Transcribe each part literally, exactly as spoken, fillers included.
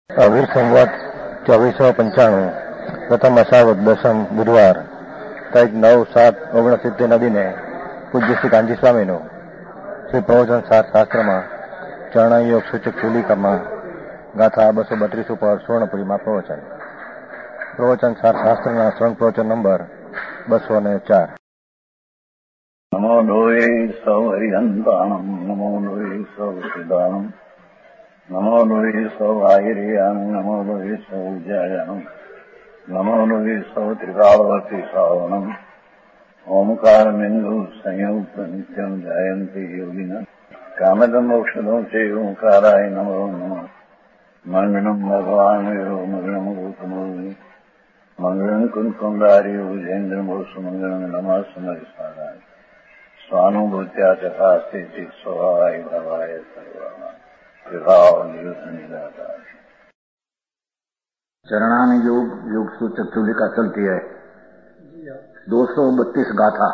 વીર સંવત ચોવીસો પંચાણું પ્રથમ અષાઢ દસમ બુધવાર તારીખ નવ સાત ઓગણસિત્તેરના દિને પૂજ્ય શ્રી કાંજી સ્વામીનું શ્રી પ્રવચન સાર શાસ્ત્રમાં ચરણયોગ સૂચક ચૂલિકામાં ગાથા બસો બત્રીસ ઉપર સ્વર્ણપુરીમાં પ્રવચન પ્રવચન સાર શાસ્ત્રના શ્રવણ પ્રવચન નંબર બસો ને ચાર. નમો લોહે સૌ હરિહંતાણમ નમો લોહે સૌ સિદ્ધાણમ નમો લોહે સૌ આહિર્યાન નમો લોહે સૌ જયાનમ નમો લોહે સૌ ત્રિકાળવતી શ્રાવણમ ઓમકાર બિંદુ સંયુક્ત નિત્યમ જયંતી યોગિના કામદમ ઔષધો છે ઓંકારાય નમો નમઃ મંગળમ ભગવાન મંગળમ ગૌતમો મંગળમ કુંકુંડાર્યો જૈન્દ્રમો સુમંગળમ નમઃ સમરિસ્વારાય સ્વાનુભૂત્યા ચકાસ્તે ચિત સ્વભાવાય ભવાય સર્વમાં चरणानी योग योग सूचक चूलिका चलती है. दो सौ बत्तीस गाथा.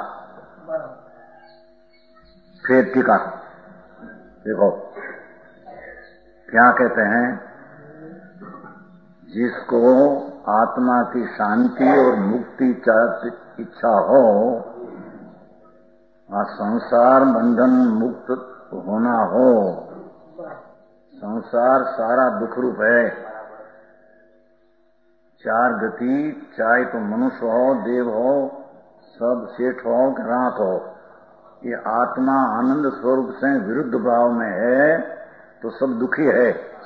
फिर टीका देखो क्या कहते हैं. जिसको आत्मा की शांति और मुक्ति इच्छा हो, आ संसार बंधन मुक्त होना हो, संसार सारा दुख रूप है. चार गति, चाहे तो मनुष्य हो, देव हो, सब सेठ हो कि रात हो, ये आत्मा आनंद स्वरूप से विरुद्ध भाव में है तो सब दुखी है.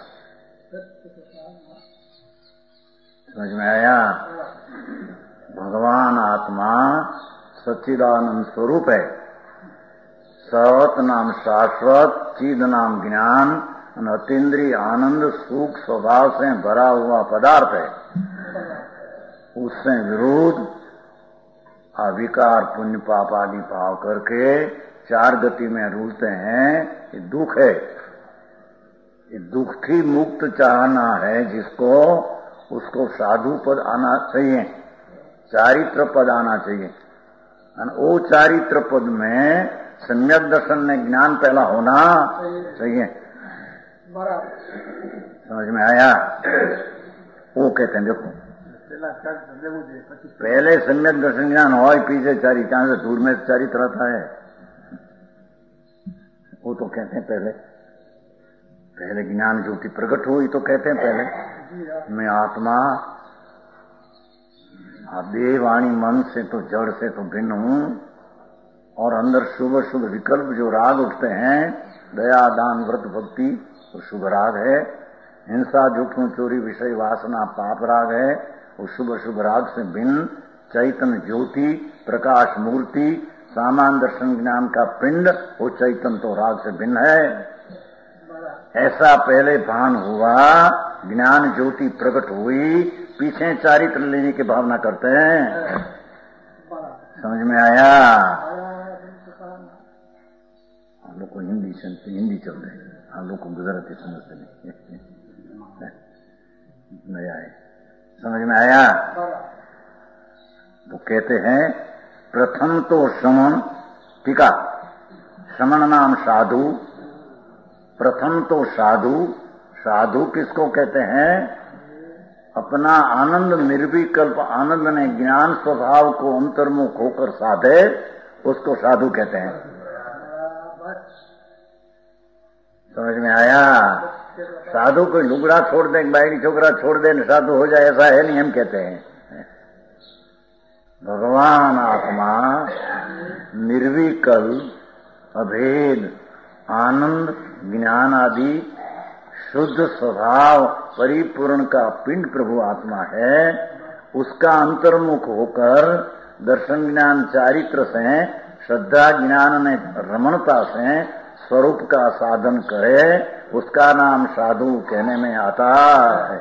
समझ में आया. भगवान आत्मा सच्चिदानंद स्वरूप है. सत नाम शाश्वत, चिद नाम ज्ञान, अतीन्द्रिय आनंद सुख स्वभाव से भरा हुआ पदार्थ है. उससे विरोध अविकार पुण्य पाप आदि भाव करके चार गति में रूलते हैं. ये दुख है. ये दुख की मुक्त चाहना है जिसको, उसको साधु पद आना चाहिए, चारित्र पद आना चाहिए. वो चारित्र पद में सम्यक दर्शन में ज्ञान पहला होना चाहिए. समझ में आया. वो कहते हैं देखो पहले सम्यक दर्शन ज्ञान हो, पीछे चारी चांद से दूर में चारित्र रहता है. वो तो कहते हैं पहले पहले ज्ञान ज्योति प्रकट हुई तो कहते हैं पहले मैं आत्मा देह वाणी मन से तो जड़ से तो भिन्न हूं, और अंदर शुभ शुभ विकल्प जो राग उठते हैं, दया दान व्रत भक्ति वो शुभ राग है. हिंसा जोखिम चोरी विषय वासना पाप राग है. वो शुभ शुभ राग से भिन्न चैतन्य ज्योति प्रकाश मूर्ति सामान्य दर्शन ज्ञान का पिंड वो चैतन्य तो राग से भिन्न है. ऐसा पहले भान हुआ, ज्ञान ज्योति प्रकट हुई, पीछे चारित्र लेने की भावना करते हैं. समझ में आया. हम लोग को हिंदी हिंदी चल रहे, हम लोग को गुजराती समझते नहीं. नया है. समझ में आया. तो कहते हैं प्रथम तो श्रमण. टीका श्रमण नाम साधु. प्रथम तो साधु. साधु किसको कहते हैं? अपना आनंद निर्विकल्प आनंद ने ज्ञान स्वभाव को अंतर्मुख होकर साधे, उसको साधु कहते हैं. समझ में आया. साधु कोई लुगड़ा छोड़ दे, बाई छोकरा छोड़ दे, साधु हो जाए, ऐसा है नहीं. हम कहते हैं भगवान आत्मा निर्विकल अभेद आनंद ज्ञान आदि शुद्ध स्वभाव परिपूर्ण का पिंड प्रभु आत्मा है. उसका अंतर्मुख होकर दर्शन ज्ञान चारित्र से श्रद्धा ज्ञान ने रमणता से स्वरूप का साधन करे, उसका नाम साधु कहने में आता है.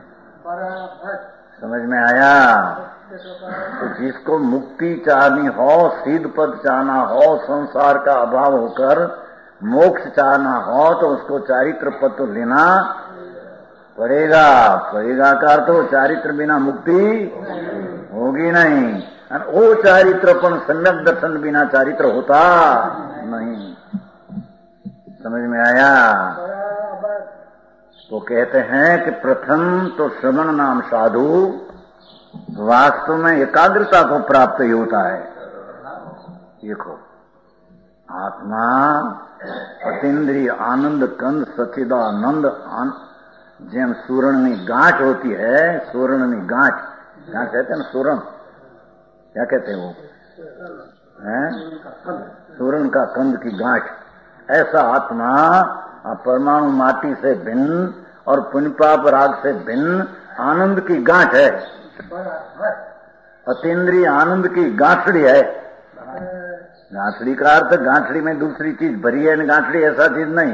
समझ में आया. तो जिसको मुक्ति चाहनी हो, सिद्ध पद चाहना हो, संसार का अभाव होकर मोक्ष चाहना हो, तो उसको चारित्र पद तो लेना पड़ेगा. पड़ेगा का तो चारित्र बिना मुक्ति होगी नहीं. वो चारित्रपन सम्यक दर्शन बिना चारित्र होता नहीं. समझ में आया. तो कहते हैं कि प्रथम तो श्रवण नाम साधु वास्तव में एकाग्रता को प्राप्त ही होता है। देखो, आत्मा अतीन्द्रिय आनंद कंद सच्चिदानंद जेम सूरणनी गांठ होती है, सूरणनी गांठ, क्या कहते हैं ना, सूरण क्या कहते हैं वो है, सूरण का कंद की गांठ, ऐसा आत्मा परमाणु माटी से भिन्न और पुण्य पाप राग से भिन्न आनंद की गांठ है, अतीन्द्रिय आनंद की गांठड़ी है। गांठड़ी का अर्थ गांठड़ी में दूसरी चीज भरी है, गांठड़ी ऐसा चीज नहीं।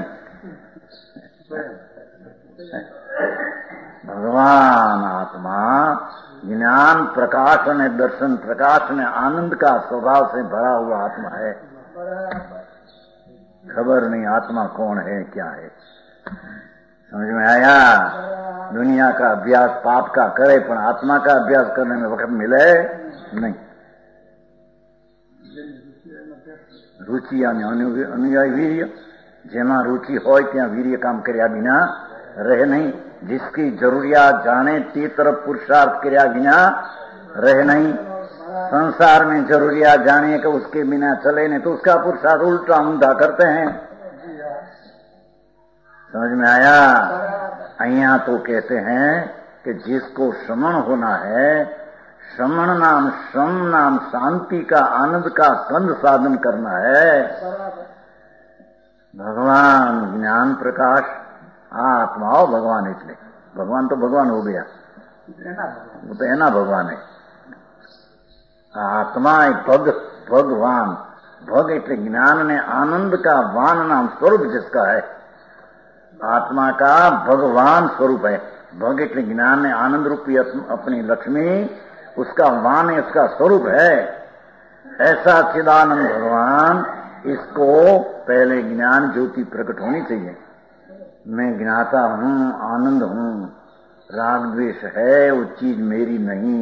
भगवान आत्मा ज्ञान प्रकाश ने दर्शन प्रकाश ने आनंद का स्वभाव से भरा हुआ आत्मा है। खबर नहीं आत्मा कौन है क्या है, समझ में आया? दुनिया का अभ्यास पाप का करे पर आत्मा का अभ्यास करने में वक्त मिले नहीं। रुचि अनुयायी वीर्य, जेमा रुचि हो ત્યાં વીર્ય કામ કર્યા વિના રહે नहीं। जिसकी जरूरियात जाने ते तरफ पुरुषार्थ કર્યા વિના रहे नहीं। संसार में जरूरियात जाने कि उसके बिना चले नहीं तो उसका पुरुषार्थ उल्टा ऊंधा करते हैं। समझ में आया? अहिया तो कहते हैं कि जिसको श्रमण होना है, श्रमण नाम श्रम नाम शांति का आनंद का कंद साधन करना है। भगवान ज्ञान प्रकाश आत्मा हो भगवान, इसलिए भगवान तो भगवान हो गया, वो तो है ना भगवान है। आत्मा भग भगवान, भग એટલે ज्ञान ने आनंद का वान नाम स्वरूप जिसका है, आत्मा का भगवान स्वरूप है। भग એટલે ज्ञान ने आनंद रूपी अपनी लक्ष्मी, उसका वान है, उसका स्वरूप है। ऐसा चिदानंद भगवान, इसको पहले ज्ञान ज्योति प्रकट होनी चाहिए। मैं ज्ञाता हूं, आनंद हूं, राग द्वेष है वो चीज मेरी नहीं।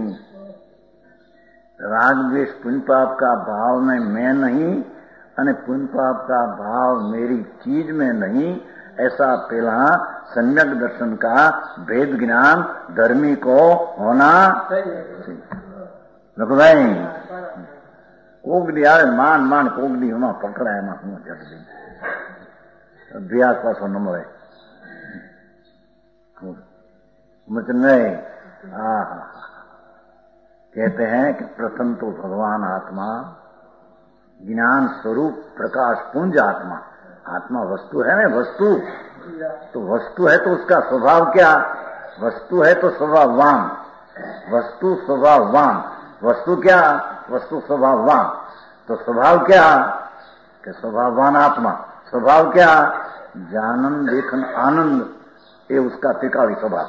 राग द्वेष पुण्य पाप का भाव में मैं नहीं, अने पुण्य पाप का भाव मेरी चीज में नहीं। ऐसा पहला सम्यक दर्शन का भेद ज्ञान धर्मी को होना चाहिए। देखो भाई, कोगडी आवे मान मान कोगडी हमारा पकड़ा है, हूँ जट दी अभ्यास पासो न મળે मुझे नहीं। हाँ हाँ, कहते हैं कि प्रथम तो भगवान आत्मा ज्ञान स्वरूप प्रकाश पुंज आत्मा, आत्मा वस्तु है ना, वस्तु तो वस्तु है तो उसका स्वभाव क्या? वस्तु है तो स्वभाववान, वस्तु स्वभाववान, वस्तु क्या? वस्तु स्वभाववान। तो स्वभाव क्या? कि स्वभाववान आत्मा। स्वभाव क्या? जानन देखन आनंद, ये उसका टिकावी स्वभाव।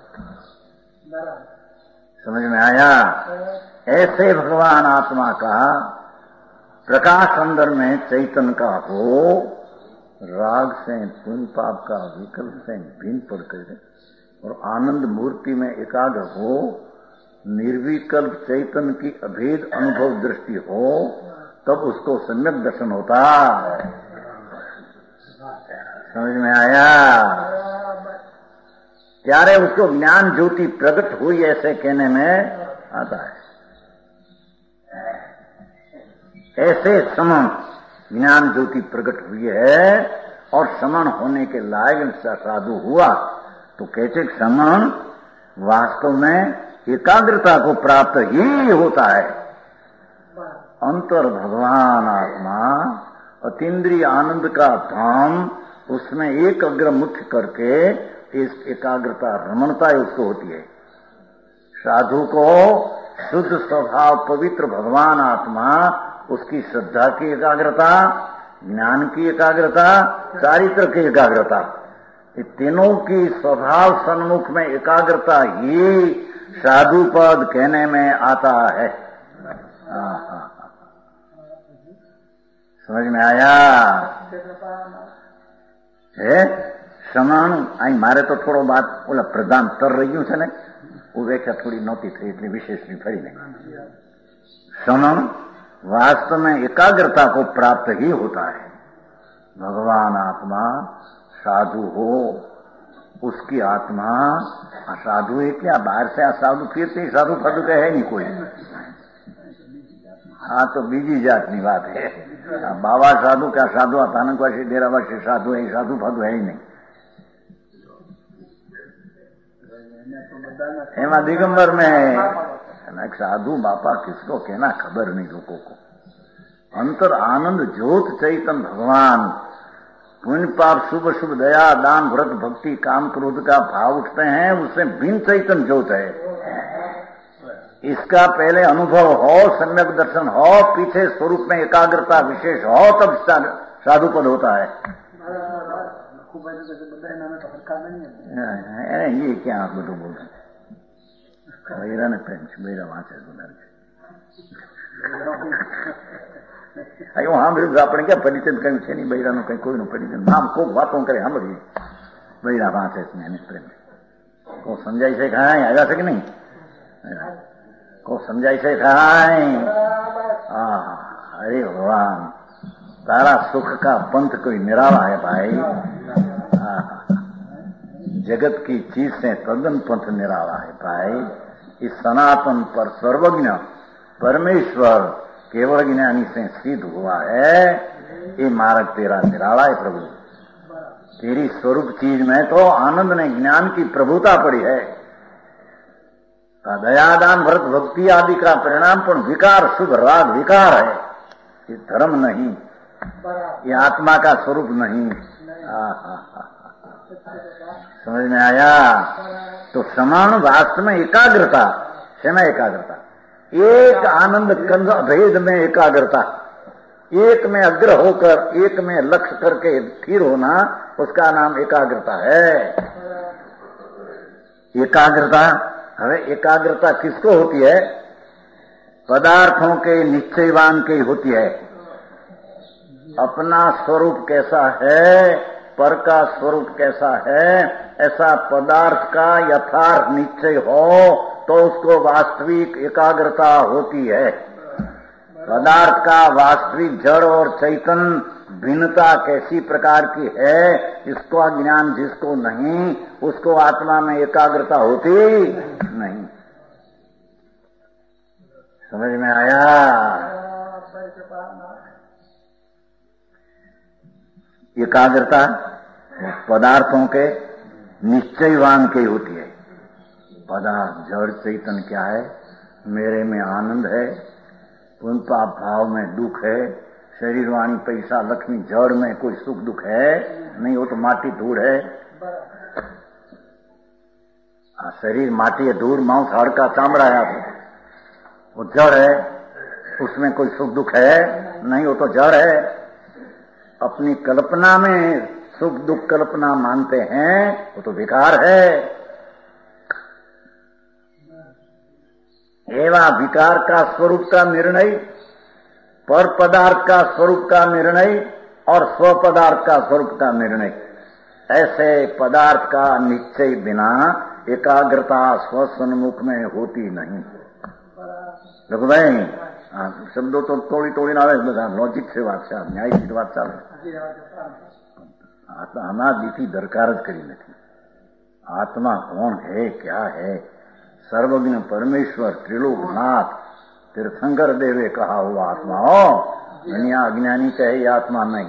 समझ में आया? ऐसे भगवान आत्मा का प्रकाश अंदर में चैतन्य का हो, राग से पुण्य पाप का विकल्प से भिन्न पड़ कर और आनंद मूर्ति में एकाग्र हो, निर्विकल्प चैतन्य की अभेद अनुभव दृष्टि हो, तब उसको सम्यक दर्शन होता। समझ में आया? ત્યારે उसको ज्ञान ज्योति प्रकट हुई ऐसे कहने में आता है। ऐसे समन ज्ञान ज्योति प्रकट हुई है और समन होने के लायक साधु हुआ तो कहते समन वास्तव में एकाग्रता को प्राप्त ही होता है। अंतर भगवान आत्मा अतीन्द्रिय आनंद का धाम, उसमें एक अग्र मुख्य करके इस एकाग्रता रमणता उसको होती है। साधु को शुद्ध स्वभाव पवित्र भगवान आत्मा, उसकी श्रद्धा की एकाग्रता, ज्ञान की एकाग्रता, चारित्र की एकाग्रता, ये तीनों की स्वभाव सन्मुख में एकाग्रता ही साधु पद कहने में आता है। हाँ हाँ, समझ में आया? है સમાન અહીં મારે તો થોડો બાદ ઓલા પ્રધાન તર રહ્યું છે ને, વ્યાખ્યા થોડી નહોતી થઈ એટલે વિશેષની ફરી નહીં। समन वास्तव में एकाग्रता को प्राप्त ही होता है। भगवान आत्मा साधु हो उसकी आत्मा साधु है क्या? बाहर से साधु फिरते साधु फाधु का है नहीं कोई। हाँ तो बीजी जातनी बात है। बाबा साधु क्या साधु अचानकवासी डेरावासी साधु है, साधु फाधु है ही नहीं। एमा दिगंबर में है साधु बापा किसको कहना खबर नहीं लोगों को। अंतर आनंद ज्योत चैतन भगवान, पुण्य पाप शुभ शुभ दया दान व्रत भक्ति काम क्रोध का भाव उठते हैं, उससे भिन्न चैतन ज्योत है। इसका पहले अनुभव हो, सम्यक दर्शन हो, पीछे स्वरूप में एकाग्रता विशेष हो, तब साधु पद होता है। ये क्या आप બધું બોલ બૈરા ને પ્રેમ છે, બૈરા વાંચે વધારે છે। હું સાંભળ્યું આપણે ક્યાં પરિચય કયું છે નહીં, બૈરાનું કઈ કોઈનું પરિચય નામ ખૂબ વાતો કરે સાંભળીએ, બૈરા વાંચે છે એને પ્રેમ કોઈ સમજાય છે કાંઈ આવ્યા છે કે નહીં? કોઈ સમજાય છે કાંઈ? હા अरे भगवान तारा सुख का पंथ कोई निराला है भाई। जगत की चीज से तद्दन पंथ निराला है भाई। इस सनातन पर सर्वज्ञ परमेश्वर केवल ज्ञानी से सिद्ध हुआ है। ये मार्ग तेरा निराला है प्रभु। तेरी स्वरूप चीज में तो आनंद ने ज्ञान की प्रभुता पड़ी है। दयादान व्रत भक्ति आदि का परिणाम पर विकार शुभ राग विकार है। ये धर्म नहीं, ये आत्मा का स्वरूप नहीं। समझ में आया? तो समान वास्तव में एकाग्रता, क्षमा एकाग्रता, एक आनंद कंद भेद में एकाग्रता, एक में अग्र होकर एक में लक्ष्य करके स्थिर होना, उसका नाम एकाग्रता है। एकाग्रता हमें एकाग्रता किसको होती है? पदार्थों के निश्चयवान की होती है। अपना स्वरूप कैसा है, पर का स्वरूप कैसा है, ऐसा पदार्थ का यथार्थ निश्चय हो तो उसको वास्तविक एकाग्रता होती है। पदार्थ का वास्तविक जड़ और चैतन भिन्नता कैसी प्रकार की है, इसका ज्ञान जिसको नहीं, उसको आत्मा में एकाग्रता होती नहीं। समझ में आया? एकाग्रता पदार्थों के निश्चयवान की होती है। पदार्थ जड़ चैतन क्या है? मेरे में आनंद है, पुण्य पाप भाव में दुख है, शरीर वाणी पैसा लक्ष्मी जड़ में कोई सुख दुख है नहीं, वो तो माटी धूड़ है। आ, शरीर माटी है धूड़, मांस हाड़का चामड़ा है, वो जड़ है, उसमें कोई सुख दुख है नहीं, वो तो जड़ है। अपनी कल्पना में सुख दुख कल्पना मानते हैं, वो तो विकार है। एवं विकार का स्वरूप का निर्णय, पर पदार्थ का स्वरूप का निर्णय और स्व पदार्थ का स्वरूप का निर्णय, ऐसे पदार्थ का निश्चय बिना एकाग्रता स्वसन्मुख में होती नहीं। देखो भाई, शब्दों तो तोड़ी तोड़ी ना બધા લોજિક છે વાત છે, ન્યાયિક વાત ચાલે। અનાદિથી દરકાર જ કરી નથી। આત્મા કોણ है, क्या है? सर्वज्ञ परमेश्वर त्रिलोकनाथ तीर्थंकर देवे कहा हुआ आत्मा हो। दुनिया अज्ञानी कहे ये आत्मा नहीं,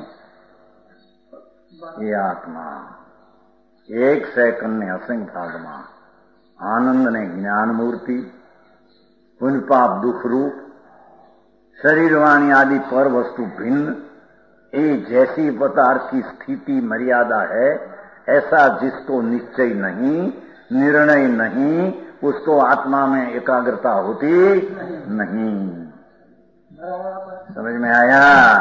ये आत्मा एक सेकंड ने असंख्य भागमा आनंद ने ज्ञान मूर्ति, पुण्य पाप दुख रूप, शरीर वाणी आदि पर वस्तु भिन्न, ये जैसी पदार्थ की स्थिति मर्यादा है, ऐसा जिसको निश्चय नहीं, निर्णय नहीं, उसको आत्मा में एकाग्रता होती नहीं। समझ में आया?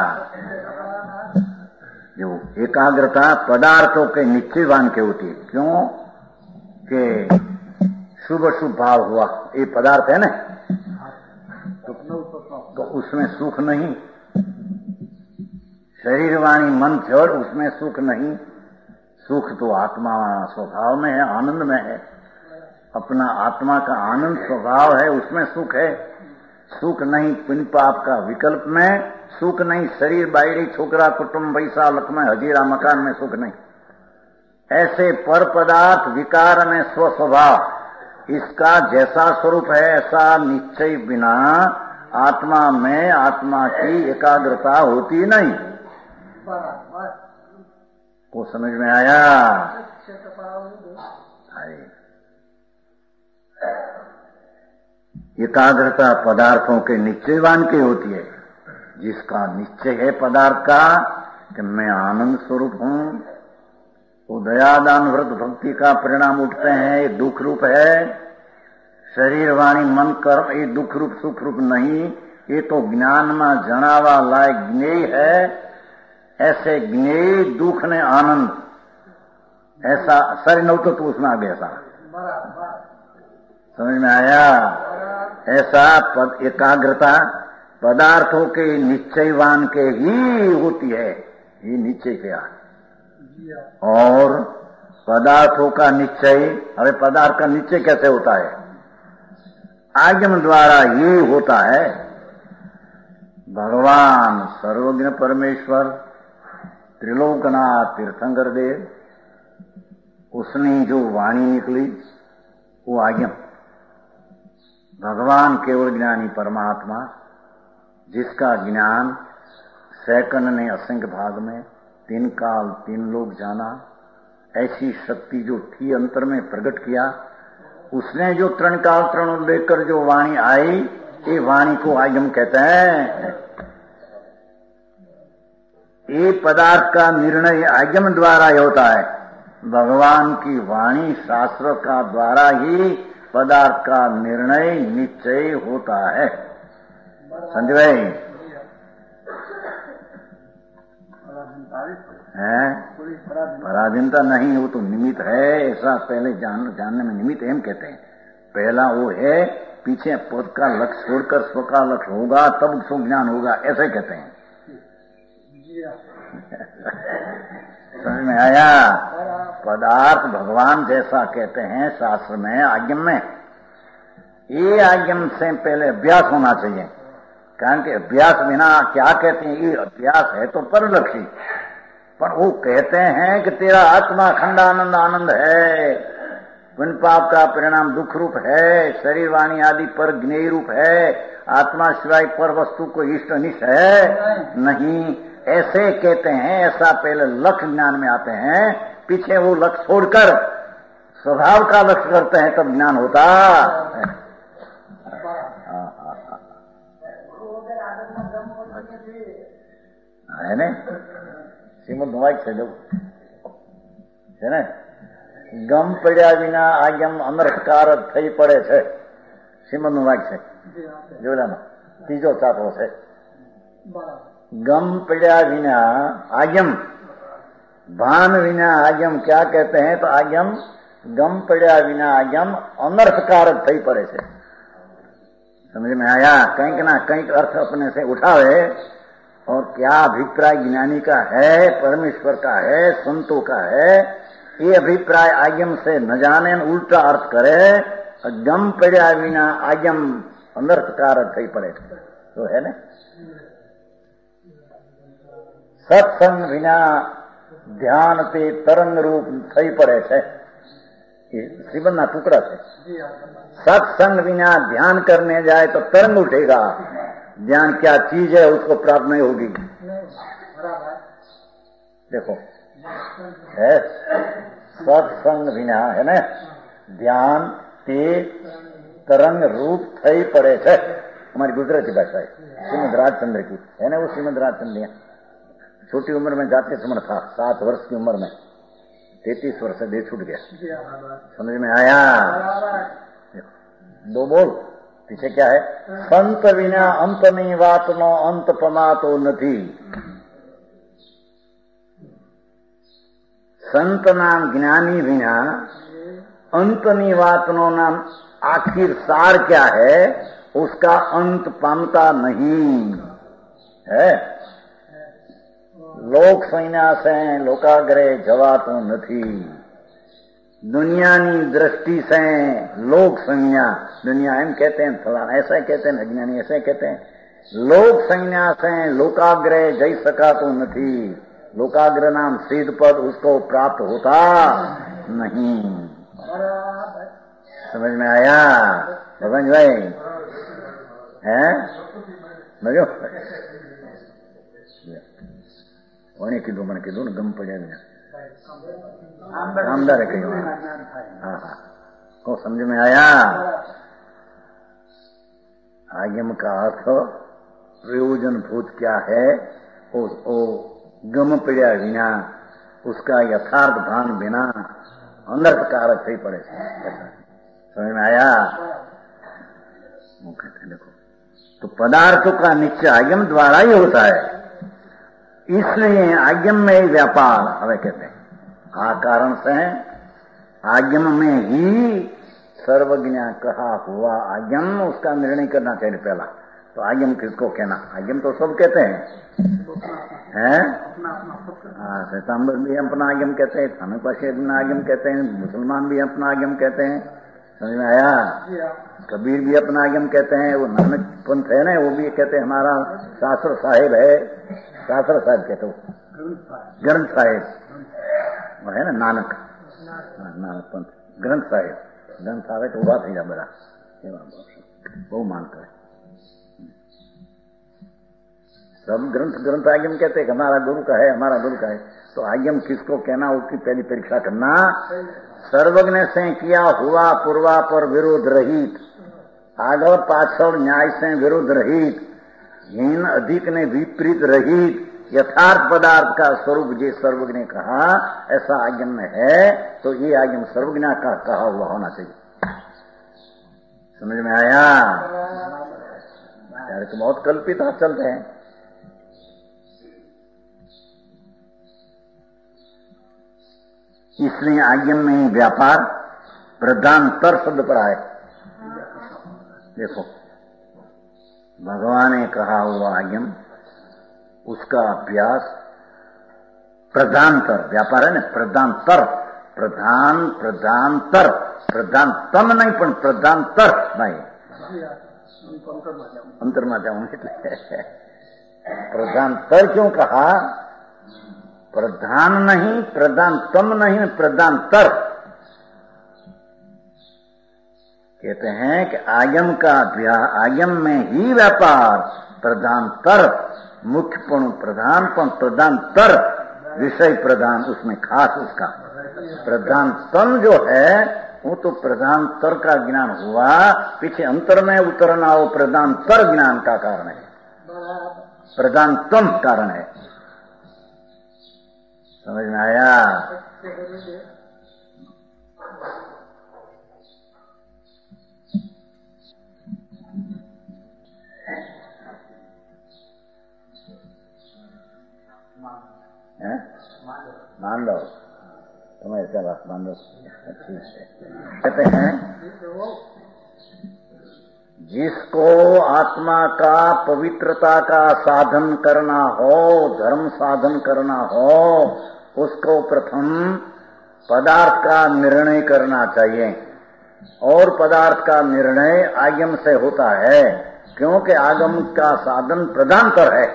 जो एकाग्रता पदार्थों के निश्चयवान के होती है। क्यों कि शुभ शुभ भाव हुआ, ये पदार्थ है ना, तो उसमें सुख नहीं। शरीर वाणी मन जड़, उसमें सुख नहीं। सुख तो आत्मा स्वभाव में है, आनंद में है। अपना आत्मा का आनंद स्वभाव है, उसमें सुख है। सुख नहीं पुण्य पाप का विकल्प में, सुख नहीं शरीर बायड़ी छोकरा कुटुंब पैसा लक्ष्मण हजीरा मकान में सुख नहीं। ऐसे पर पदार्थ विकार में स्वस्वभाव, इसका जैसा स्वरूप है ऐसा निश्चय बिना आत्मा में आत्मा की एकाग्रता होती नहीं। को समझ में आया? एकाग्रता पदार्थों के निश्चयवान की होती है। जिसका निश्चय है पदार्थ का कि मैं आनंद स्वरूप हूं, वो दयादान व्रत भक्ति का परिणाम उठते हैं। ये दुख रूप है। शरीर वाणी मन कर्म ये दुख रूप सुख रूप नहीं, ये तो ज्ञान में जनावा लायक ज्ञेय है। ऐसे ज्ञेय दुख ने आनंद, ऐसा सर नौतो तो उसमें आ गया। ऐसा समझ में आया? ऐसा पद एकाग्रता पदार्थों के निश्चयवान के ही होती है। ये निश्चय क्या? और पदार्थों का निश्चय, अरे पदार्थ का निश्चय कैसे होता है? आगम द्वारा ये होता है। भगवान सर्वज्ञ परमेश्वर त्रिलोकनाथ तीर्थंकर देव, उसने जो वाणी निकली वो आगम। भगवान केवल ज्ञानी परमात्मा, जिसका ज्ञान सैकंड ने असंख्य भाग में तीन काल तीन लोग जाना, ऐसी शक्ति जो थी अंतर में प्रकट किया, उसने जो तृण काल तृण लेकर जो वाणी आई, ये वाणी को आगम कहते हैं। ये पदार्थ का निर्णय आगम द्वारा ही होता है। भगवान की वाणी शास्त्र का द्वारा ही पदार्थ का निर्णय निश्चय होता है। समझ गए? है पराधीनता नहीं, वो तो निमित्त है। ऐसा पहले जान, जानने में निमित्त हम कहते हैं। पहला वो है, पीछे पद का लक्ष्य छोड़कर स्व का लक्ष्य होगा तब स्व ज्ञान होगा, ऐसे कहते हैं। समझ में आया? पदार्थ भगवान जैसा कहते हैं शास्त्र में आगम में। ये आगम से पहले अभ्यास होना चाहिए, कारण कि अभ्यास बिना क्या कहते हैं? ये अभ्यास है तो परलक्षी, पर वो कहते हैं कि तेरा आत्मा खंडानंद आनंद है, पुण्य पाप का परिणाम दुख रूप है, शरीर वाणी आदि पर ज्ञेय रूप है, आत्मा सिवाय पर वस्तु को इष्ट अनिष्ट है नहीं, ऐसे कहते हैं। ऐसा पहले लक्ष्य ज्ञान में आते हैं, पीछे वो लक्ष्य छोड़कर स्वभाव का लक्ष्य करते हैं, तब ज्ञान होता है। है ने श्रीमद वाक्य છે જો છે ને ગમ પડ્યા વિના આગમ અનર્થકાર થઈ પડે છે। શ્રીમદ વાક્ય છે જોડાનો ત્રીજો ચાપો છે। गम पड़ा विना आगम, भान विना आगम क्या कहते हैं? तो आगम गम पड़ा विना आगम अनर्थकारक थई पड़े छे। समझ में आया? कहीं ना कहीं अर्थ अपने से उठावे, और क्या अभिप्राय ज्ञानी का है, परमेश्वर का है, संतों का है, ये अभिप्राय आगम से न जाने उल्टा अर्थ करे। गम पड़ा विना आगम अनर्थकारक थई पड़े तो है ने। सत्संग विना ध्यान ते तरंग रूप थई पड़े छे। श्रीमदना टुकड़ा है। सत्संग बिना ध्यान करने जाए तो तरंग उठेगा। ध्यान क्या चीज है उसको प्राप्त नहीं होगी। देखो है सत्संग बिना है ना ध्यान ते तरंग रूप थई पड़े छे। हमारी गुजराती भाषा है, श्रीमद राजचंद्र की है ना। वो श्रीमद राजचंद्र छोटी उम्र में जाते समय था, सात वर्ष की उम्र में, तैतीस वर्ष से दे छूट गया। समझ में आया? दो बोल पीछे क्या है? संत विना अंत नहीं वात नो अंत पमातो नथी। संत नाम ज्ञानी बिना अंतनी वात नो नाम आखिर सार क्या है उसका अंत पामता नहीं है। लोक संन्यास लोकाग्रह जवातो નથી। दुनियानी दृष्टि से लोक संज्ञा, दुनिया एम कहते हैं, फलाना ऐसा कहते हैं, अज्ञानी ऐसे कहते हैं। लोक संन्यास लोकाग्रह जई सकातो નથી। लोकाग्र नाम सिद्ध पद उसको प्राप्त होता नहीं। समझ में आया भगवान भाई? है मजो वही कीधું મને કીધું ને ગમ પડ્યા आमदार कही। हाँ हाँ को समझ में आया? आगम का अर्थ प्रयोजन भूत क्या है? ओ, ओ गम पड़ा बिना उसका यथार्थ भान बिना अनर्थ कारक थी पड़े। समझ में आया? वो कहते देखो तो पदार्थों का निश्चय आगम द्वारा ही होता है, इसलिए आगम में ही व्यापार हमें कहते हैं। आ कारण से आगम में ही सर्वज्ञ कहा हुआ आगम उसका निर्णय करना चाहिए पहला। तो आगम किसको कहना? आगम तो सब कहते हैं, हैं? हाँ, श्वेतांबर भी अपना आगम कहते हैं, थाने पासे अपना आगम कहते हैं, मुसलमान भी अपना आगम कहते हैं। समझ में आया? कबीर भी अपना आगम कहते हैं, वो नानक पंथ है ना, वो भी कहते हैं हमारा शास्त्र साहिब है। शास्त्र साहिब कहते हो, ग्रंथ साहिब वो है ना नानक, नानक पंथ ग्रंथ साहिब। ग्रंथ આવે તો ઉભા થઈ જાય બધા, બહુ માનતા है सब ग्रंथ। ग्रंथ आगम कहते हैं हमारा गुरु का है, हमारा गुरु का है। तो आगम किसको कहना उसकी पहली परीक्षा करना। सर्वज्ञ से किया हुआ पूर्वा पर विरोध रहित, आगल पाछड़ न्याय से विरोध रहित, हीन अधिक ने विपरीत रहित, यथार्थ पदार्थ का स्वरूप जो सर्वज्ञ ने कहा ऐसा आगम में है, तो ये आगम सर्वज्ञ का कहा हुआ होना चाहिए। समझ में आया? यार तो बहुत कल्पित चलते हैं। इसलिए आगम में व्यापार प्रधानतर शब्द पड़ा है। देखो भगवान ने कहा हुआ आगम उसका अभ्यास प्रधानतर, व्यापार है ना, प्रधानतर, प्रधान प्रधानतर, प्रधानतम नहीं पण प्रधानतर नहीं, अंतर में जाऊं प्रधानतर क्यों कहा? प्रधान नहीं, प्रधानतम नहीं, प्रधानतर। कहते हैं कि आगम का आगम में ही व्यापार प्रधानतर, मुख्यपण प्रधानपण प्रधानतर, विषय प्रधान उसमें खास उसका प्रधानतम जो है वो तो प्रधानतर का ज्ञान हुआ, पीछे अंतर में उतरना वो प्रधानतर ज्ञान का कारण है, प्रधानतम कारण है। समझ में आया? मान लो तुम्हें ऐसा बात मान लो, ठीक है। कहते हैं जिसको आत्मा का पवित्रता का साधन करना हो, धर्म साधन करना हो, उसको प्रथम पदार्थ का निर्णय करना चाहिए। और पदार्थ का निर्णय आगम से होता है, क्योंकि आगम का साधन प्रधानतर है।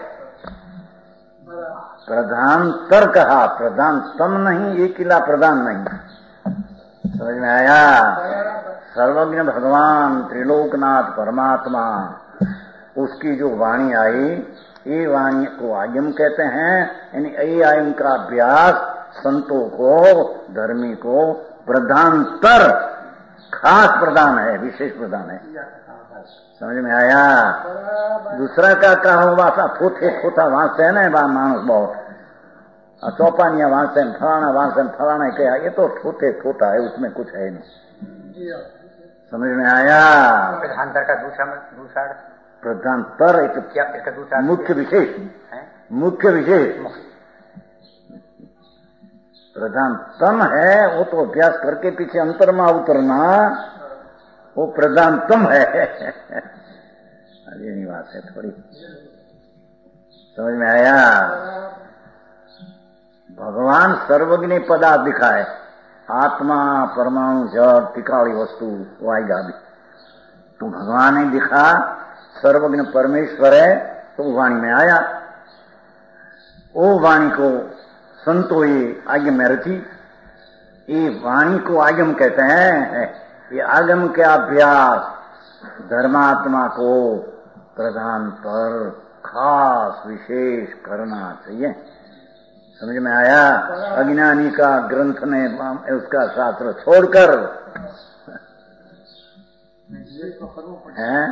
प्रधानतर कहा, प्रधानतम नहीं, एक किला प्रधान नहीं। समझ में आया? सर्वज्ञ भगवान त्रिलोकनाथ परमात्मा उसकी जो वाणी आई, ये वाणी को आगम कहते हैं। यानी ये आगम का अभ्यास संतों को, धर्मी को प्रधानतर, खास प्रधान है, विशेष प्रधान है। समझ में आया? दूसरा का कहा हुआ था थोथे थोथा वहां से है ना मानुष बहुत चौपानिया वहां से फलाना वहां से फलाना क्या, ये तो थोथे थोथा है, उसमें कुछ है नहीं। समझ में आया? प्रधानतर का दूसरा दूसरा प्रधानतर एक क्या इसका दूसरा मुख्य विशेष, मुख्य विशेष प्रधानतम है। वो तो अभ्यास करके पीछे अंतर में उतरना वो प्रधानतम है। अरे नहीं बात है थोड़ी, समझ में आया? भगवान सर्वज्ञ पदार्थ दिखाए, आत्मा परमाणु जड़ टिकाड़ी वस्तु वो आएगा अभी। तो भगवान ने दिखा सर्वज्ञ परमेश्वर है, तो वाणी में आया। वो वाणी को संतो ये आगम में रची। ये वाणी को आगम कहते हैं। ये आगम के अभ्यास धर्मात्मा को प्रधान पर खास विशेष करना चाहिए। समझ में आया? अज्ञानी का ग्रंथ ने उसका शास्त्र छोड़कर हैं?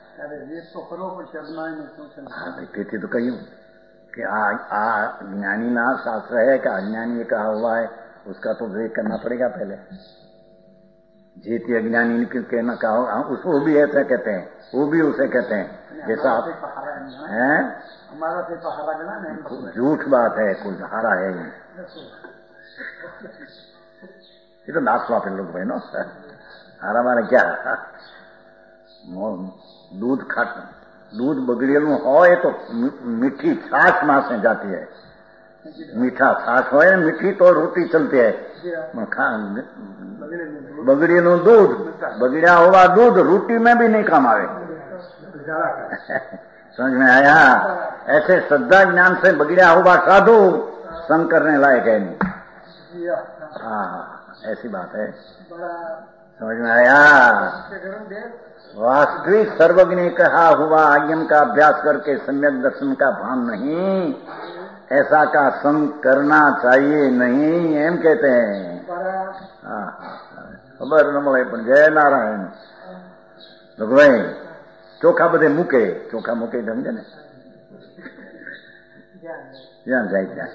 कहते तो कही कि ज्ञानी ना शास्त्र है कि अज्ञानी कहा हुआ है, उसका तो विवेक करना पड़ेगा पहले। जीती अज्ञानी कहना कहा, उसको भी ऐसा कहते हैं, वो भी उसे कहते हैं। जैसा आप हैं, हमारा से तो हारा गया नहीं, झूठ बात है, कुछ हारा है ही। ये तो नाचवा पे लोग बहनों, हारा मारे क्या? दूध खाट दूध बगड़ेलू हो तो मीठी छाछ मां से जाती है। मीठा छाछ हो मीठी तो रोटी चलती है। बगड़ेलू दूध बगड़िया हुआ दूध रोटी में भी नहीं काम आवे। समझ में आया? ऐसे श्रद्धा ज्ञान से बगड़िया हुआ साधु संग करने लायक है नहीं। हाँ, ऐसी बात है। समझ में आया? वास्तविक सर्वज्ञ कहा हुआ आज्ञम का अभ्यास करके सम्यक दर्शन का भान नहीं, ऐसा का संग करना चाहिए नहीं, एम कहते हैं। खबर न મળે પણ જય નારાયણ ભગવાન ચોખા બધે મૂકે, ચોખા મૂકે સમજે ને, જ્યાં જાય ત્યાં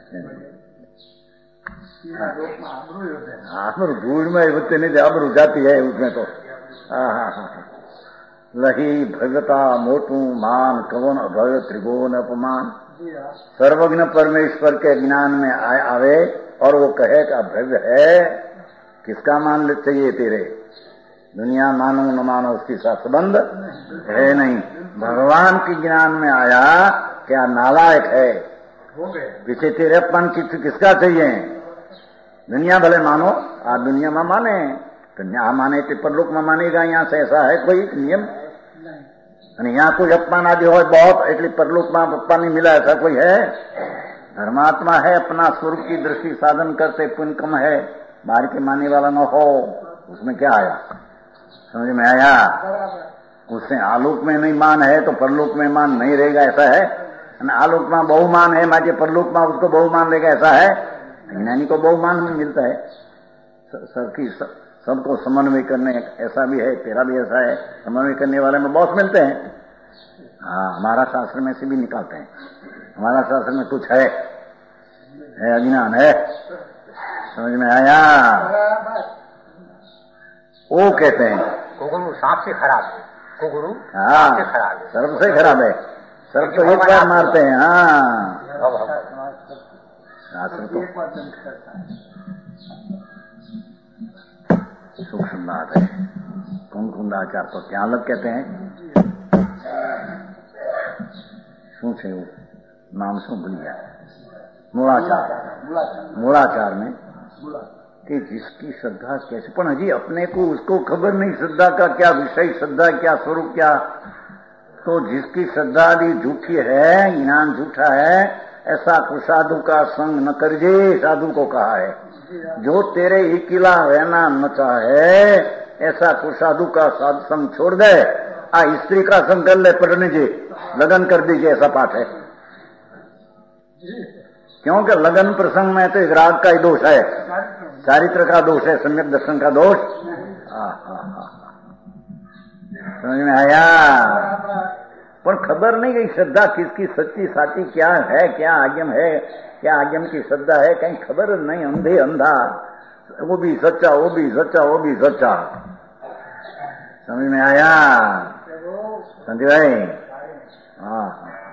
आबरू धूल में होते नहीं, आबरू जाती है उसमें तो। हाँ हाँ हाँ लही भव्यता मोटू मान कवन अभव्य त्रिभुवन अपमान। सर्वज्ञ परमेश्वर के ज्ञान में आए आवे और वो कहे कि अभव्य है, किसका मान ले चाहिए तेरे? दुनिया मानो न मानो उसके साथ संबंध है नहीं। भगवान के ज्ञान में आया, क्या नालायक है? पीछे तेरे अपमान की किसका चाहिए? दुनिया भले मानो, आ दुनिया में माने तो यहाँ माने तो परलोक में मानेगा। यहाँ से ऐसा है कोई नियम? यहाँ कोई अपमान आदि हो बहुत, इसलिए परलोक में अपमान नहीं मिला, ऐसा कोई है? धर्मात्मा है, अपना स्वरूप की दृष्टि साधन करते पुण्य कम है, बाहर के मानने वाला न हो, उसमें क्या आया? समझ में आया? उससे आलोक में नहीं मान है तो परलोक में मान नहीं रहेगा, ऐसा है? आलोक में बहुमान है, माचे परलोक में उसको बहुमान रहेगा, ऐसा है? ज्ञानी को बहुमान में मिलता है। सबकी सबको समन्वय करने, ऐसा भी है, तेरा भी ऐसा है, समन्वय करने वाले में बहुत मिलते हैं। हाँ, हमारा शास्त्र में से भी निकालते हैं। हमारा शास्त्र में कुछ है, है अज्ञान है। समझ में आया? वो कहते हैं कुगुरु सांप से खराब है, कुगुरु हाँ सांप से खराब है, सर्प से खराब है। सर्प तो एक बार मारते हैं। हाँ, शास्त्र तो सूक्ष्म बात है। कुंकुंदाचार तो क्या अलग कहते हैं? શું છે એવું નામ શું ભૂલી ગયા? મૂળાચાર। मूलाचार में कि जिसकी श्रद्धा कैसे, पर हजी अपने को उसको खबर नहीं श्रद्धा का क्या विषय, श्रद्धा क्या स्वरूप क्या। तो जिसकी श्रद्धा भी झूठी है, ज्ञान झूठा है, ऐसा को साधु का संग न करजे, साधु को कहा है। जो तेरे इकिला रहना न चाहे, ऐसा को साधु का साधु संग छोड़ दे, आ स्त्री का संग कर ले, पढ़ने जी लगन कर दीजिए, ऐसा पाठ है। क्योंकि लगन प्रसंग में तो एक राग का ही दोष है, चारित्र का दोष है, सम्यक दर्शन का दोष। समझ में आया? पर खबर नहीं गई श्रद्धा किसकी सच्ची साची क्या है, क्या आज्ञम है, क्या आज्ञम की श्रद्धा है, कहीं खबर नहीं। अंधे अंधा, वो भी सच्चा, वो भी सच्चा, वो भी सच्चा। समझ में आया संजय भाई? हाँ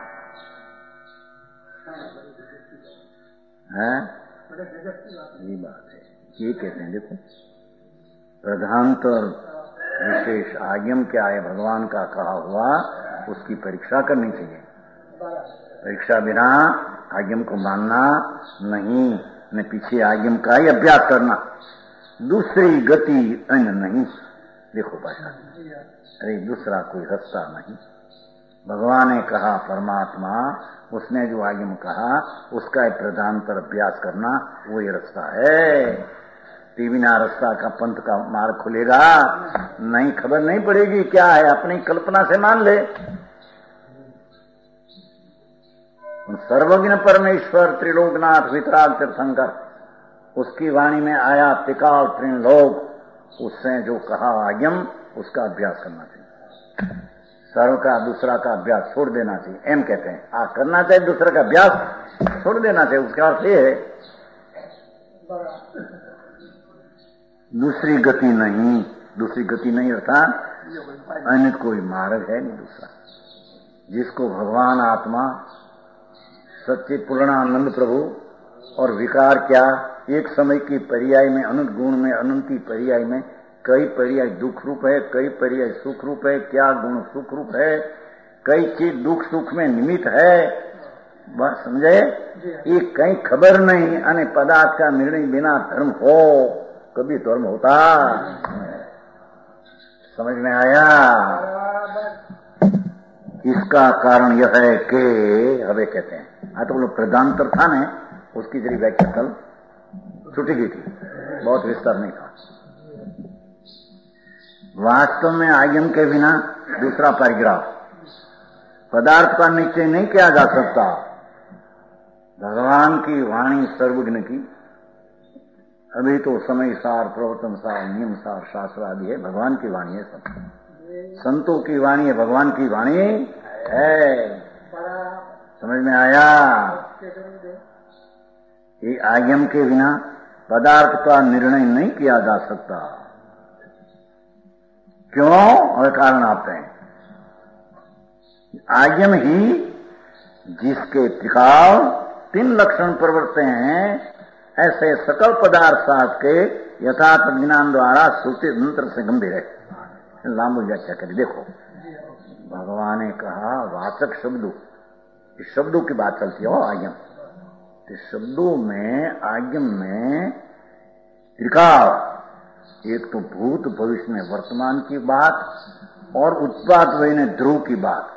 है, ये बात है। ये कहते हैं, देखो प्रधानतर विशेष आज्ञम क्या है, भगवान का कहा हुआ, उसकी परीक्षा करनी चाहिए। परीक्षा बिना आज्ञम को मानना नहीं, न पीछे आज्ञम का ही अभ्यास करना, दूसरी गति अन्य नहीं। देखो भाषा, अरे दूसरा कोई रास्ता नहीं, भगवान ने कहा परमात्मा, उसने जो आगम कहा उसका एक प्रधानतर अभ्यास करना, वो ये रास्ता है। ती बिना रास्ता का पंथ का मार्ग खुलेगा नहीं, खबर नहीं पड़ेगी क्या है, अपनी कल्पना से मान ले। सर्वज्ञ परमेश्वर त्रिलोकनाथ वितराग तीर्थंकर, उसकी वाणी में आया त्रिकाल त्रिलोक, उससे जो कहा आगम उसका अभ्यास करना चाहिए। सर्व का दूसरा का अभ्यास छोड़ देना चाहिए, एम कहते हैं। आ करना चाहिए दूसरे का अभ्यास छोड़ देना चाहिए, उसका अर्थ ये है दूसरी गति नहीं, दूसरी गति नहीं अर्थात अन्य कोई मार्ग है नहीं दूसरा। जिसको भगवान आत्मा सच्चित पूर्णानंद प्रभु और विकार क्या, एक समय की पर्याय में अनंत गुण में अनंती पर्याय में कई पर्याय दुख रूप है, कई पर्याय सुख रूप है, क्या गुण सुख रूप है, कई चीज दुख सुख में निमित्त है, बस समझे। ये कहीं खबर नहीं, अने पदार्थ का निर्णय बिना धर्म हो, कभी धर्म होता, समझ में आया। इसका कारण यह है कि हवे कहते हैं, हाँ तो बोलो प्रधानतर था ने, उसकी जरी व्याख्या कल छुटी गई थी, बहुत विस्तार नहीं था। वास्तव में आगम के बिना दूसरा पैराग्राफ, पदार्थ का निश्चय नहीं किया जा सकता। भगवान की वाणी सर्वज्ञ की, अभी तो समय सार, प्रवर्तन सार, नियम सार, शास्त्र आदि है, भगवान की वाणी है सब। संतों की वाणी है, भगवान की वाणी है, समझ में आया। ये आगम के बिना पदार्थ का निर्णय नहीं किया जा सकता। क्यों? और कारण आते हैं। आगम ही जिसके त्रिकाल तीन लक्षण प्रवर्ते हैं, ऐसे सकल पदार्थ शास्त्र के यथार्थ ज्ञान द्वारा श्रुति मंत्र से गंभीर है। लांबू व्याख्या करिए। देखो, भगवान ने कहा वाचक शब्दों, इस शब्दों की बात चलती है। आगम, इस शब्दों में आगम में त्रिकाल, एक तो भूत भविष्य में वर्तमान की बात और उत्पाद वही ध्रुव की बात।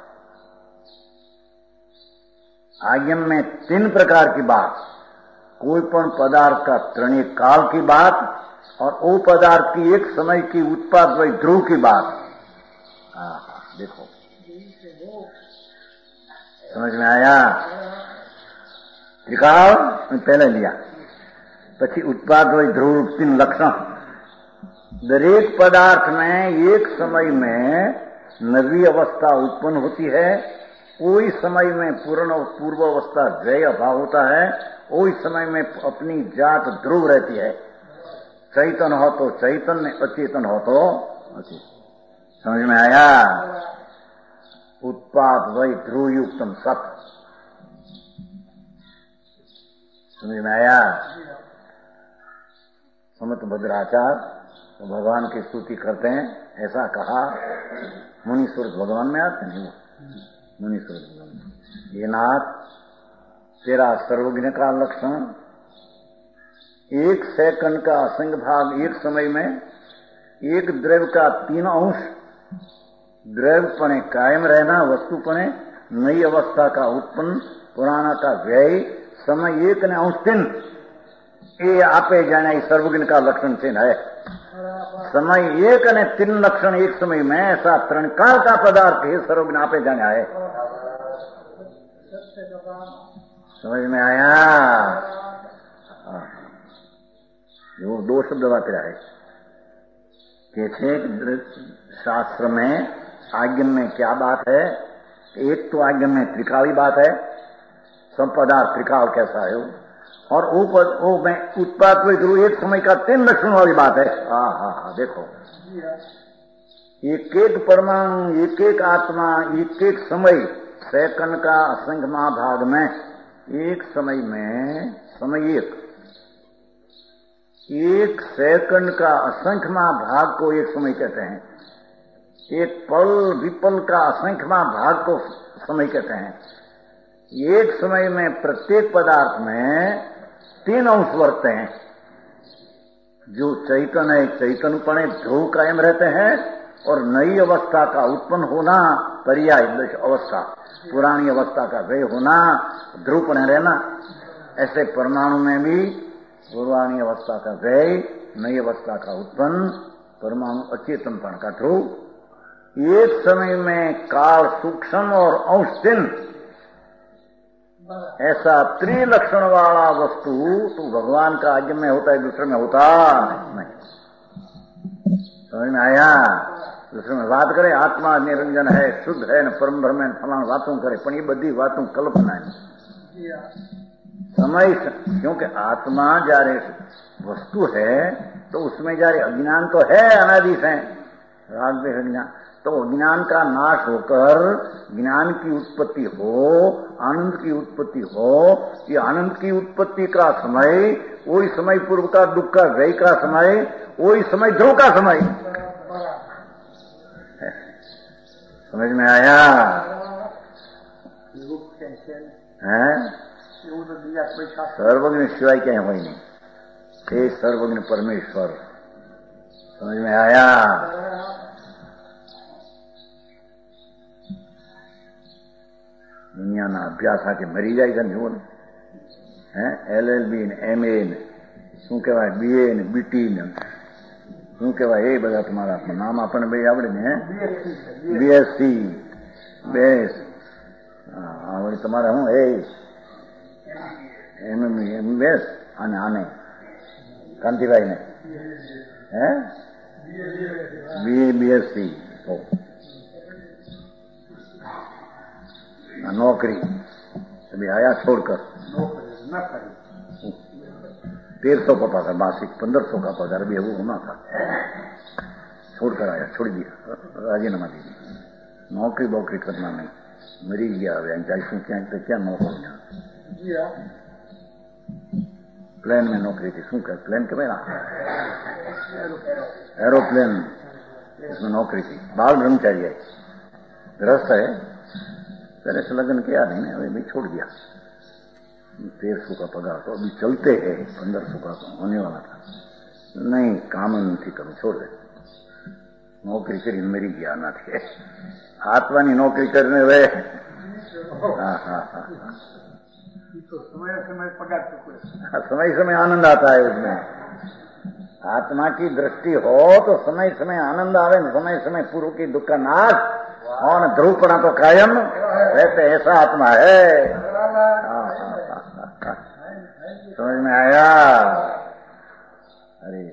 आगम में तीन प्रकार की बात, कोई पण पदार्थ का त्रणीय काल की बात और वो पदार्थ की एक समय की उत्पाद वही ध्रुव की बात। हाँ देखो, समझ में आया। त्रिकाल पहले लिया, પછી उत्पाद वही ध्रुव, तीन लक्षण। दरेक पदार्थ में एक समय में नवी अवस्था उत्पन्न होती है, कोई समय में पूर्ण पूर्व अवस्था जय अभाव होता है, कोई समय में अपनी जात ध्रुव रहती है। चैतन हो तो चैतन्य, अचेतन हो तो अचेतन। समझ में आया। उत्पाद वही ध्रुव युक्तम सत। समझ में आया। समत भद्राचार्य तो भगवान की स्तुति करते हैं, ऐसा कहा। मुनि सूरत भगवान में आते नहीं, मुनि सूरत भगवान। ये नाथ तेरा सर्वज्ञ का लक्षण, एक सेकंड का असंग भाग एक समय में, एक द्रव्य का तीन अंश, द्रव्यपणे कायम रहना, वस्तुपणे नई अवस्था का उत्पन्न, पुराना का व्यय, समय एक ने अंश तीन, ये आपे जाने सर्वज्ञ का लक्षण चिन्ह है। समय एक ने तीन लक्षण एक समय में, ऐसा त्रणकाल का पदार्थ है सर्वज्ञ आपे जाने आए। समझ में आया। वो दो शब्द वापरा है कि शास्त्र में आज्ञा में क्या बात है। एक तो आज्ञा में त्रिकाली बात है, सब पदार्थ त्रिकाल कैसा है, और वो वो में उत्पाद एक समय का तीन लक्षण वाली बात है। हाँ हाँ हाँ देखो, एक एक परमाणु, एक एक आत्मा, एक एक समय, सेकंड का असंख्य महाभाग में, एक समय में समय एक, एक सेकंड का असंख्य महाभाग को एक समय कहते हैं। एक पल विपल का असंख्य महाभाग को समय कहते हैं। एक समय में प्रत्येक पदार्थ में तीन अंश वर्तते हैं। जो चैतन है चैतनपणे ध्रुव कायम रहते हैं, और नई अवस्था का उत्पन्न होना पर्याय अवस्था, पुरानी अवस्था का व्यय होना, ध्रुव रहना। ऐसे परमाणु में भी पुरानी अवस्था का व्यय, नई अवस्था का उत्पन्न, परमाणु अचेतनपण का ध्रुव। एक समय में काल सूक्ष्म और अंश दिन, ऐसा त्रिलक्षण वाला वस्तु तो भगवान का आज्ञा में होता है, दूसरे में होता नहीं। समझ में आया? दूसरे में बात करे आत्मा निरंजन है, शुद्ध है, न परम ब्रह्म है, फलान बातों करे, पर ये बड़ी बातों कल्पना है। समय, क्योंकि आत्मा जारे वस्तु है तो उसमें जारे अज्ञान तो है, अनादि से राग देश अज्ञान, तो अज्ञान का नाश होकर ज्ञान की उत्पत्ति हो, आनंद की उत्पत्ति हो। ये आनंद की उत्पत्ति का समय वही समय पूर्व का दुख का व्यय का समय, वही समय ध्रुव का समय। समझ में आया? है सर्वज्ञ शिवाय क्या है? वही नहीं, हे सर्वज्ञ परमेश्वर। समझ में आया? दुनिया ना अभ्यास आके मरी जाएगा नहीं है। एल एल बी ने एम ए ने શું કહેવાય, બીએ ને બીટી ને શું કહેવાય, એ બધા તમારા નામ આપણને બે આવડે ને, બીએસસી બેસ આવડે તમારે હું એ એમ એમ બેસ અને આને કાંતિભાઈ ને હે બીએ બીએસસી नौकरी अभी आया छोड़कर तेरह सौ का पगार मासिक, पंद्रह सौ का पगार भी वो होना था, छोड़कर आया, छोड़ दिया, राजीनामा दे दिया। नौकरी बौकरी करना नहीं, मरी गया चालीसों क्या तो क्या नौकरी। प्लेन में नौकरी थी, शू कह प्लेन के मेरा एरोप्लेन, इसमें नौकरी थी। बाल ब्रह्मचारी है, गृहस्थ है, पहले से लगन किया नहीं, अभी भी छोड़ दिया। तेरह सौ का पगार तो अभी चलते हैं, पंद्रह सौ का होने वाला था, नहीं काम नहीं करूं, छोड़ दे। नौकरी करी मेरी गया ना थे, आत्मा की नौकरी करने वे। हाँ हाँ हाँ तो समय समय पगार हाँ, समय समय आनंद आता है उसमें। आत्मा की दृष्टि हो तो समय समय आनंद आवे, समय समय पूर्व की दुख का नाश और ध्रुवपणा तो कायम रहते, ऐसा आत्मा है। समझ में आया? अरे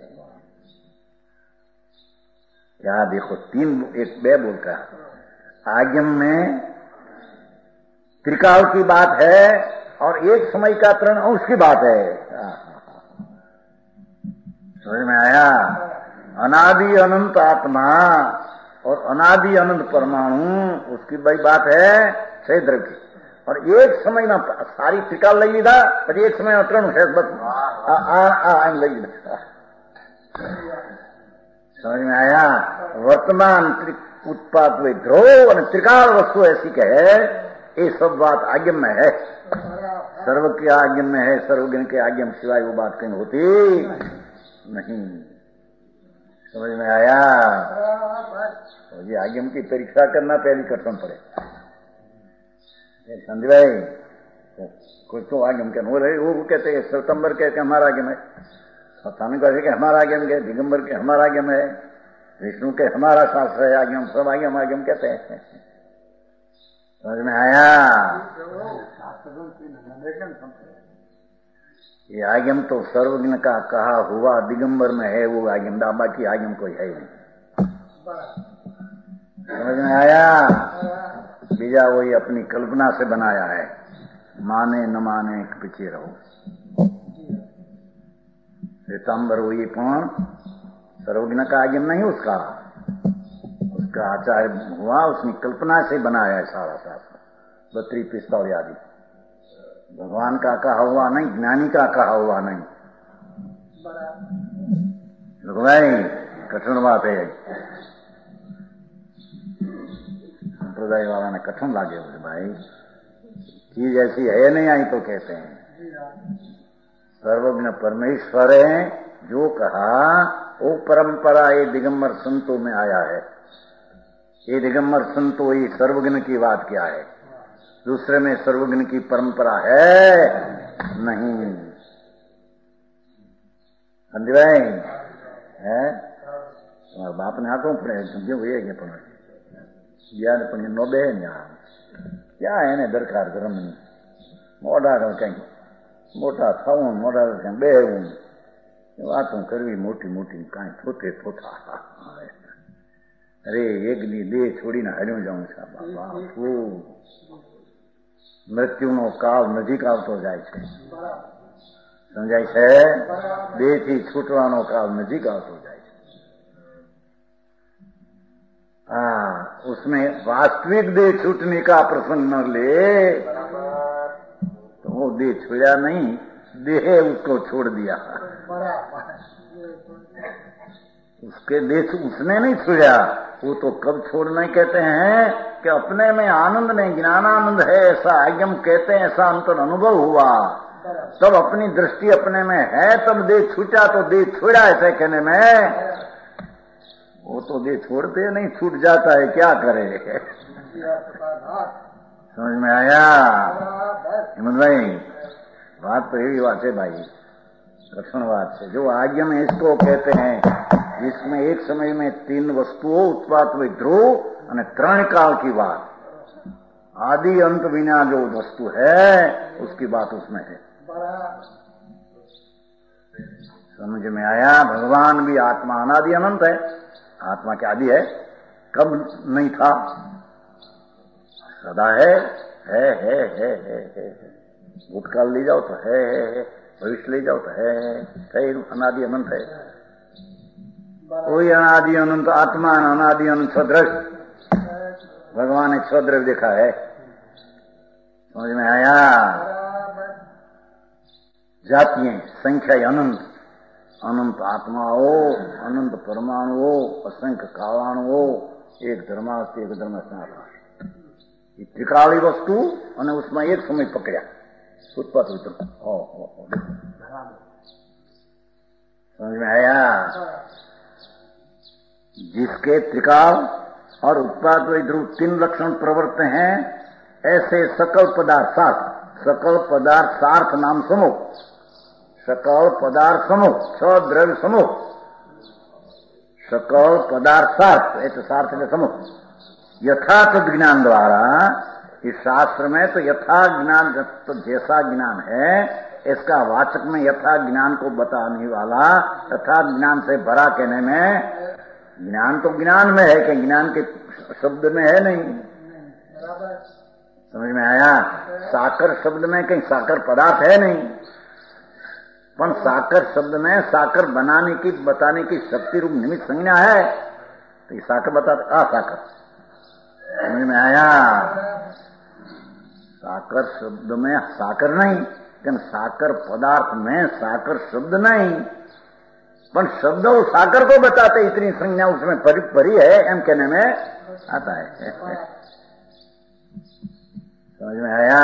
क्या देखो, तीन एक बे बोल का आगम में त्रिकाल की बात है और एक समय का तरण अंश की बात है। समझ में आया? अनादि अनंत आत्मा और अनादि अनंत परमाणु, उसकी बड़ी बात है छह द्रव्य की। और एक समय में सारी त्रिकाल लई लीधा, पर एक समय में त्रण शेष बस लई लीधा। समझ में आया? वर्तमान उत्पाद हुए ध्रुव और त्रिकाल वस्तु ऐसी कहे, ये सब बात आज्ञा में है, सर्व के आज्ञा में है, सर्वज्ञ के आज्ञा में सिवाय वो बात कहीं होती नहीं। समझ में आया? ये आगम की परीक्षा करना पहली कठिन पड़े। संजय भाई कुछ तो आगम के वो वो कहते हैं सितंबर के हमारा आगम है, स्थानिक कहते कि हमारा आगम के, दिगंबर के हमारा आगम है, विष्णु के हमारा शास्त्र है आगम, सब आगम आगम कहते हैं। समझ में आया? ये आगम तो सर्वज्ञ का कहा हुआ दिगंबर में है, वो आगम, बाकी आगम कोई है नहीं। समझ में आया? बीजा वही अपनी कल्पना से बनाया है, माने न माने पीछे रहो। श्वेतांबर वही पण सर्वज्ञ का आगम नहीं, उसका उसका आचार्य हुआ, उसने कल्पना से बनाया है सारा शास्त्र, बत्री पिस्तौल आदि। भगवान का कहा हुआ नहीं, ज्ञानी का कहा हुआ नहीं। भाई कठिन बात है, संप्रदाय वाला ने कठिन लागे बोले भाई चीज ऐसी है नहीं आई तो कहते हैं। सर्वज्ञ परमेश्वर है, जो कहा वो परंपरा ये दिगंबर संतों में आया है। ये दिगंबर संतो ये सर्वज्ञ की बात क्या है, दूसरे में सर्वज्ञ की परंपरा है नहीं। समझ भाई है તમારા બાપને આટલું પડે સમજ્યું હોય કે પણ યાદ પણ નો બે ને ક્યાં એને દરકાર ધર્મની મોઢા કંઈક મોટા થવું મોઢા કંઈક બેહવું વાતો કરવી મોટી મોટી કાંઈ થોતે થોતા અરે એક દી દેહ છોડીને હાલ્યો જાઉં છું બાપા મૃત્યુનો કાળ નજીક આવતો જાય છે સમજાય છે દેહથી છૂટવાનો કાળ નજીક આવતો જાય છે। हाँ उसमें वास्तविक देह छूटने का प्रसंग न ले तो वो देह छोड़ा नहीं, देह उसको छोड़ दिया। उसके देह उसने नहीं छोड़ा, वो तो कब छोड़ना कहते हैं कि अपने में आनंद में ज्ञानानंद है ऐसा आज्ञम कहते हैं, ऐसा अंतर अनुभव हुआ तब अपनी दृष्टि अपने में है तब देह छूटा तो देह छोड़ा ऐसे कहने में। वो तो देह छोड़ते नहीं, छूट जाता है, क्या करे। समझ में आया हेमंत भाई? बात तो यही बात है भाई, कठिन बात है। जो आज्ञा में इसको कहते हैं जिसमें एक समय में तीन वस्तुओं उत्पाद हुई ध्रुव और त्रण काल की बात, आदि अंत बिना जो वस्तु है उसकी बात उसमें है। समझ में आया? भगवान भी आत्मा अनादि अनंत है, आत्मा क्या आदि है, कब नहीं था, सदा है है है है है है भूतकाल ले जाओ तो है है है भविष्य ले जाओ तो है है अनादि अनंत है। कोई अनादि अनंत आत्मा अनादि अनंत सदृश भगवान एक सदृश देखा है। समझ में आया? जातियां संख्या अनंत, अनंत आत्माओ, अनंत परमाणुओ, असंख्य कालाणुओ, एक धर्मास्थ एक धर्मस्थ त्रिकाली वस्तु और उसमें एक समय पकड़ा उत्पाद वितरण। समझ में आया? जिसके त्रिकाल और उत्पाद ध्रुव तीन लक्षण प्रवृत्त हैं, ऐसे सकल पदार्थ सकल पदार्थ सार्थ नाम समूह, सकल पदार्थ समूह छ द्रव्य समूह, सकल पदार्थ सार्थ ऐसे सार्थ के समूह यथार्थ ज्ञान द्वारा। इस शास्त्र में तो यथा ज्ञान तो जैसा ज्ञान है इसका वाचक में यथा ज्ञान को बताने वाला तथा ज्ञान से भरा कहने में, ज्ञान तो ज्ञान में है कि ज्ञान के शब्द में है नहीं। समझ में आया? साकर शब्द में कहीं साकर पदार्थ है नहीं, पर साकर शब्द में साकर बनाने की बताने की शक्ति रूप निमित्त संज्ञा है, तो ये साकर बताते आ साकर। समझ में आया? साकर शब्द में साकर नहीं, लेकिन साकर पदार्थ में साकर शब्द नहीं, पर शब्द और साकर को बताते इतनी संज्ञा उसमें परी परी है एम कहने में आता है। समझ में आया?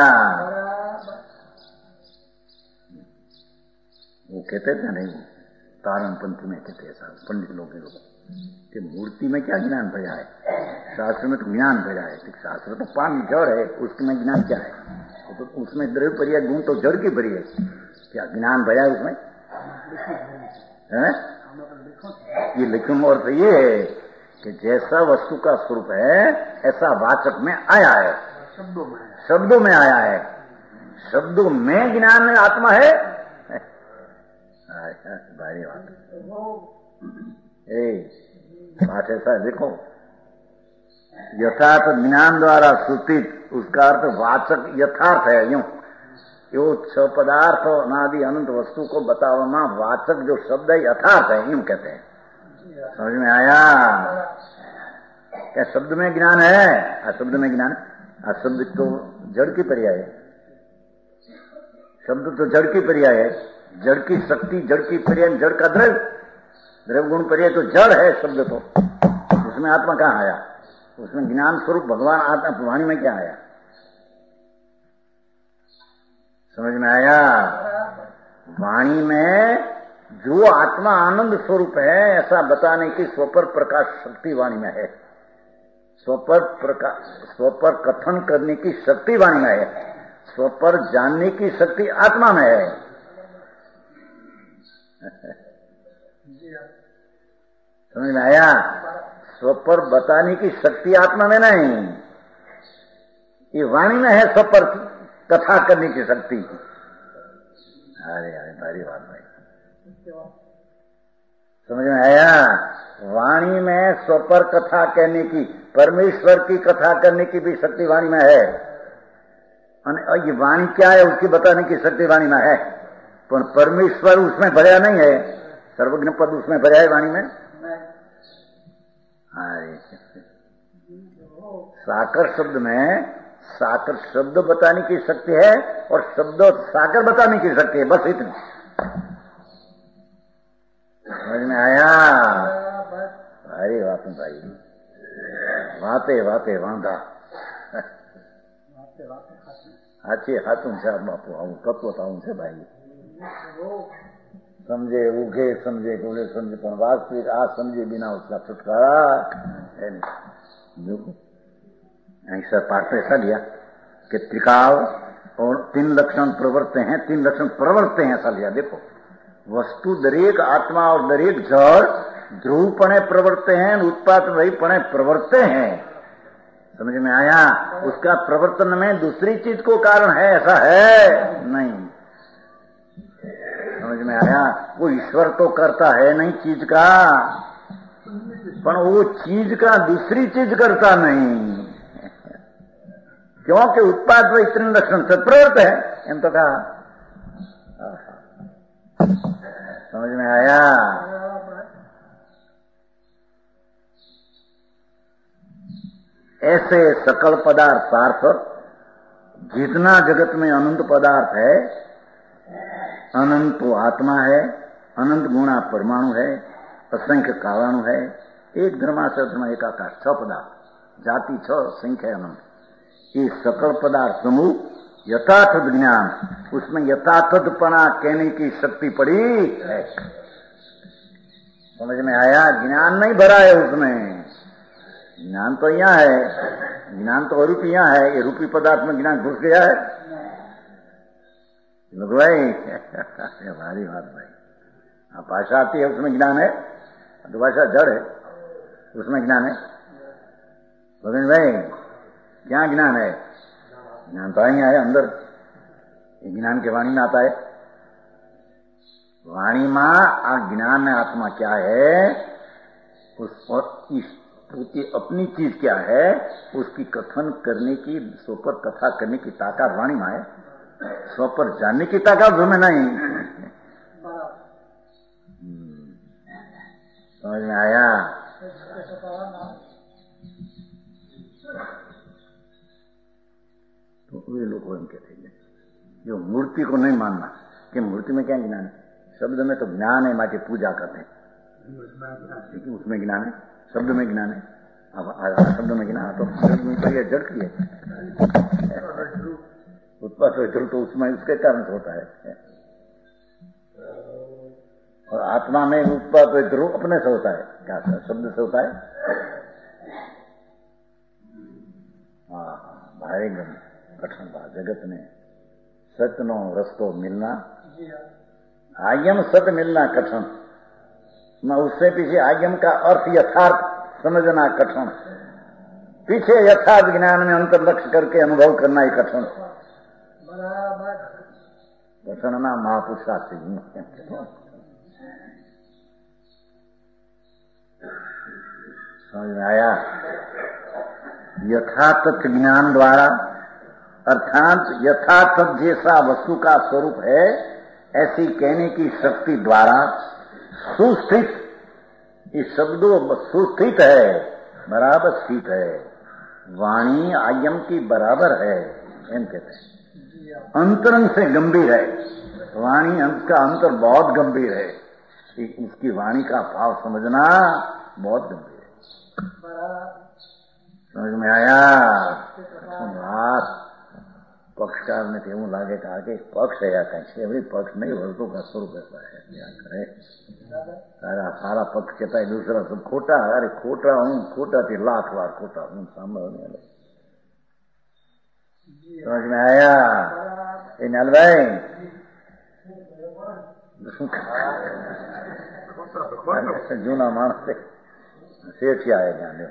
वो कहते थे नहीं, तारण पंथ में कहते ऐसा पंडित लोग कि मूर्ति में क्या ज्ञान भरा है, शास्त्र में तो ज्ञान भरा है। शास्त्र तो पानी जड़ है, उसमें ज्ञान क्या है? तो उसमें द्रव्य परिया गुण तो जड़ की भरी है, क्या ज्ञान भरा है उसमें है? ये लिखन अर्थ ये है कि जैसा वस्तु का स्वरूप है ऐसा वाचक में आया है, शब्दों में शब्दों में आया है। शब्दों में ज्ञान में आत्मा है, भारी बात ए बात ऐसा देखो, यथार्थ ज्ञान द्वारा सूचित उसका अर्थ वाचक यथार्थ है। यूं यो छ पदार्थ अनादि अनंत वस्तु को बताना वाचक जो शब्द है यथार्थ है, यूं कहते हैं। समझ में आया? क्या शब्द में ज्ञान है? अशब्द में ज्ञान, अशब्द तो जड़ की पर्याय है, शब्द तो जड़ की पर्याय है, जड़ की शक्ति जड़ की पर्याय, जड़ का द्रव्य द्रव्य गुण पर्याय तो जड़ है शब्द, तो उसमें आत्मा कहाँ आया? उसमें ज्ञान स्वरूप भगवान आत्मा वाणी में क्या आया? समझ में आया? वाणी में जो आत्मा आनंद स्वरूप है ऐसा बताने की स्वपर प्रकाश शक्ति वाणी में है। स्वपर प्रकाश स्वपर कथन करने की शक्ति वाणी में है। स्वपर जानने की शक्ति आत्मा में है। समझ में आया? स्वपर बताने की शक्ति आत्मा में नहीं, ये वाणी में है स्वपर कथा करने की शक्ति। अरे अरे भारी बात भाई, समझ में आया? वाणी में स्वपर कथा कहने की, परमेश्वर की कथा करने की भी शक्ति वाणी में है। और ये वाणी क्या है उसकी बताने की शक्ति वाणी में है, पर परमेश्वर उसमें भरा नहीं है। सर्वज्ञ पद उसमें भरा है वाणी में। साकर शब्द में साकर शब्द बताने की शक्ति है और शब्द साकर बताने की शक्ति है, बस इतनी। समझ में आया? अरे बात भाई, वाते वाते वांधा हाथी हाथों से बापू आऊं कब बताऊं से भाई। समझे उगे समझे गोले समझे, पर वास्तविक आज समझे बिना उसका छुटकारा है नहीं। ऐसा पाठ में ऐसा लिया कि त्रिकाल और तीन लक्षण प्रवर्ते हैं, तीन लक्षण प्रवर्ते हैं ऐसा लिया। देखो वस्तु दरेक आत्मा और दरेक जड़ ध्रुवपणे प्रवर्ते हैं, उत्पाद रहीपणे प्रवर्ते हैं। समझ में आया? उसका प्रवर्तन में दूसरी चीज को कारण है ऐसा है नहीं। समझ में आया? वो ईश्वर तो करता है नहीं चीज का, पर वो चीज का दूसरी चीज करता नहीं, क्योंकि उत्पाद व इतने लक्षण से प्रवृत्त है। इन तो कहा समझ में आया? ऐसे सकल पदार्थ सार्थक, जितना जगत में अनंत पदार्थ है, अनंत तो आत्मा है, अनंत गुणा परमाणु है, असंख्य कालाणु है, एक धर्माशय एक आकाश, छह पदार्थ, जाति छह, संख्या अनंत। ये सकल पदार्थ समूह यथार्थ ज्ञान, उसमें यथार्थपना कहने की शक्ति पड़ी है। समझ में आया? ज्ञान नहीं भरा है उसमें, ज्ञान तो यहाँ है, ज्ञान तो अरूपी यहाँ है। ये रूपी पदार्थ में ज्ञान घुस गया है भाई। भारी बात भाई। हाँ, भाषा आती है उसमें ज्ञान है, तो भाषा जड़ है उसमें ज्ञान है। गोविंद भाई क्या ज्ञान है? ज्ञान तो ही है अंदर, ज्ञान के वाणी में आता है। वाणी में आ ज्ञान में आत्मा क्या है, उस उसकी अपनी चीज क्या है, उसकी कथन करने की, स्वपर कथा करने की ताकत वाणी में है, स्वपर जानने की ताकत हमें नहीं। समझ में आया? तो वे लोग हम कहते हैं जो मूर्ति को नहीं मानना कि मूर्ति में क्या ज्ञान है, शब्द में तो ज्ञान है, माटी पूजा करते हैं, लेकिन उसमें ज्ञान है, शब्द में ज्ञान है। अब शब्द में ज्ञान तो शब्द में तो यह जड़ की है, उत्पाद जड़ तो उसमें उसके कारण से होता है, और आत्मा में उत्पाद ध्रुव अपने से होता है। क्या शब्द से होता है? हाँ भाई कठिन बात जगत में सत्य नो रस्तो मिलना, आयम सत्य मिलना कठिन, मैं उससे पीछे आयम का अर्थ यथार्थ समझना कठिन, पीछे यथार्थ ज्ञान में अंतर लक्ष्य करके अनुभव करना ही कठिन। कठिन ना महापुरुषार्थी समझ में आया? यथार्थ ज्ञान द्वारा, अर्थात यथार्थ जैसा वस्तु का स्वरूप है ऐसी कहने की शक्ति द्वारा सुस्थित, इस शब्दों सुस्थित है, बराबर स्थित है, वाणी आयम की बराबर है, एम कहते हैं। अंतरंग से गंभीर है वाणी, अंत का अंतर बहुत गंभीर है, इसकी वाणी का भाव समझना बहुत गंभीर है। समझ में आया? बात પક્ષકાર ને એવું લાગે કે આ કઈ પક્ષ હયા કઈ છે એવડી પક્ષ નહીં વળતું का स्वरूप ऐसा है क्या करे सारा सारा पक्ष कहता है दूसरा सब खोटा अरे खोटा हूं खोटा थी लाख बार खोटा हूं सामने वाले समझ में आया ये नल भाई जूना मानस से सेठ आए जाने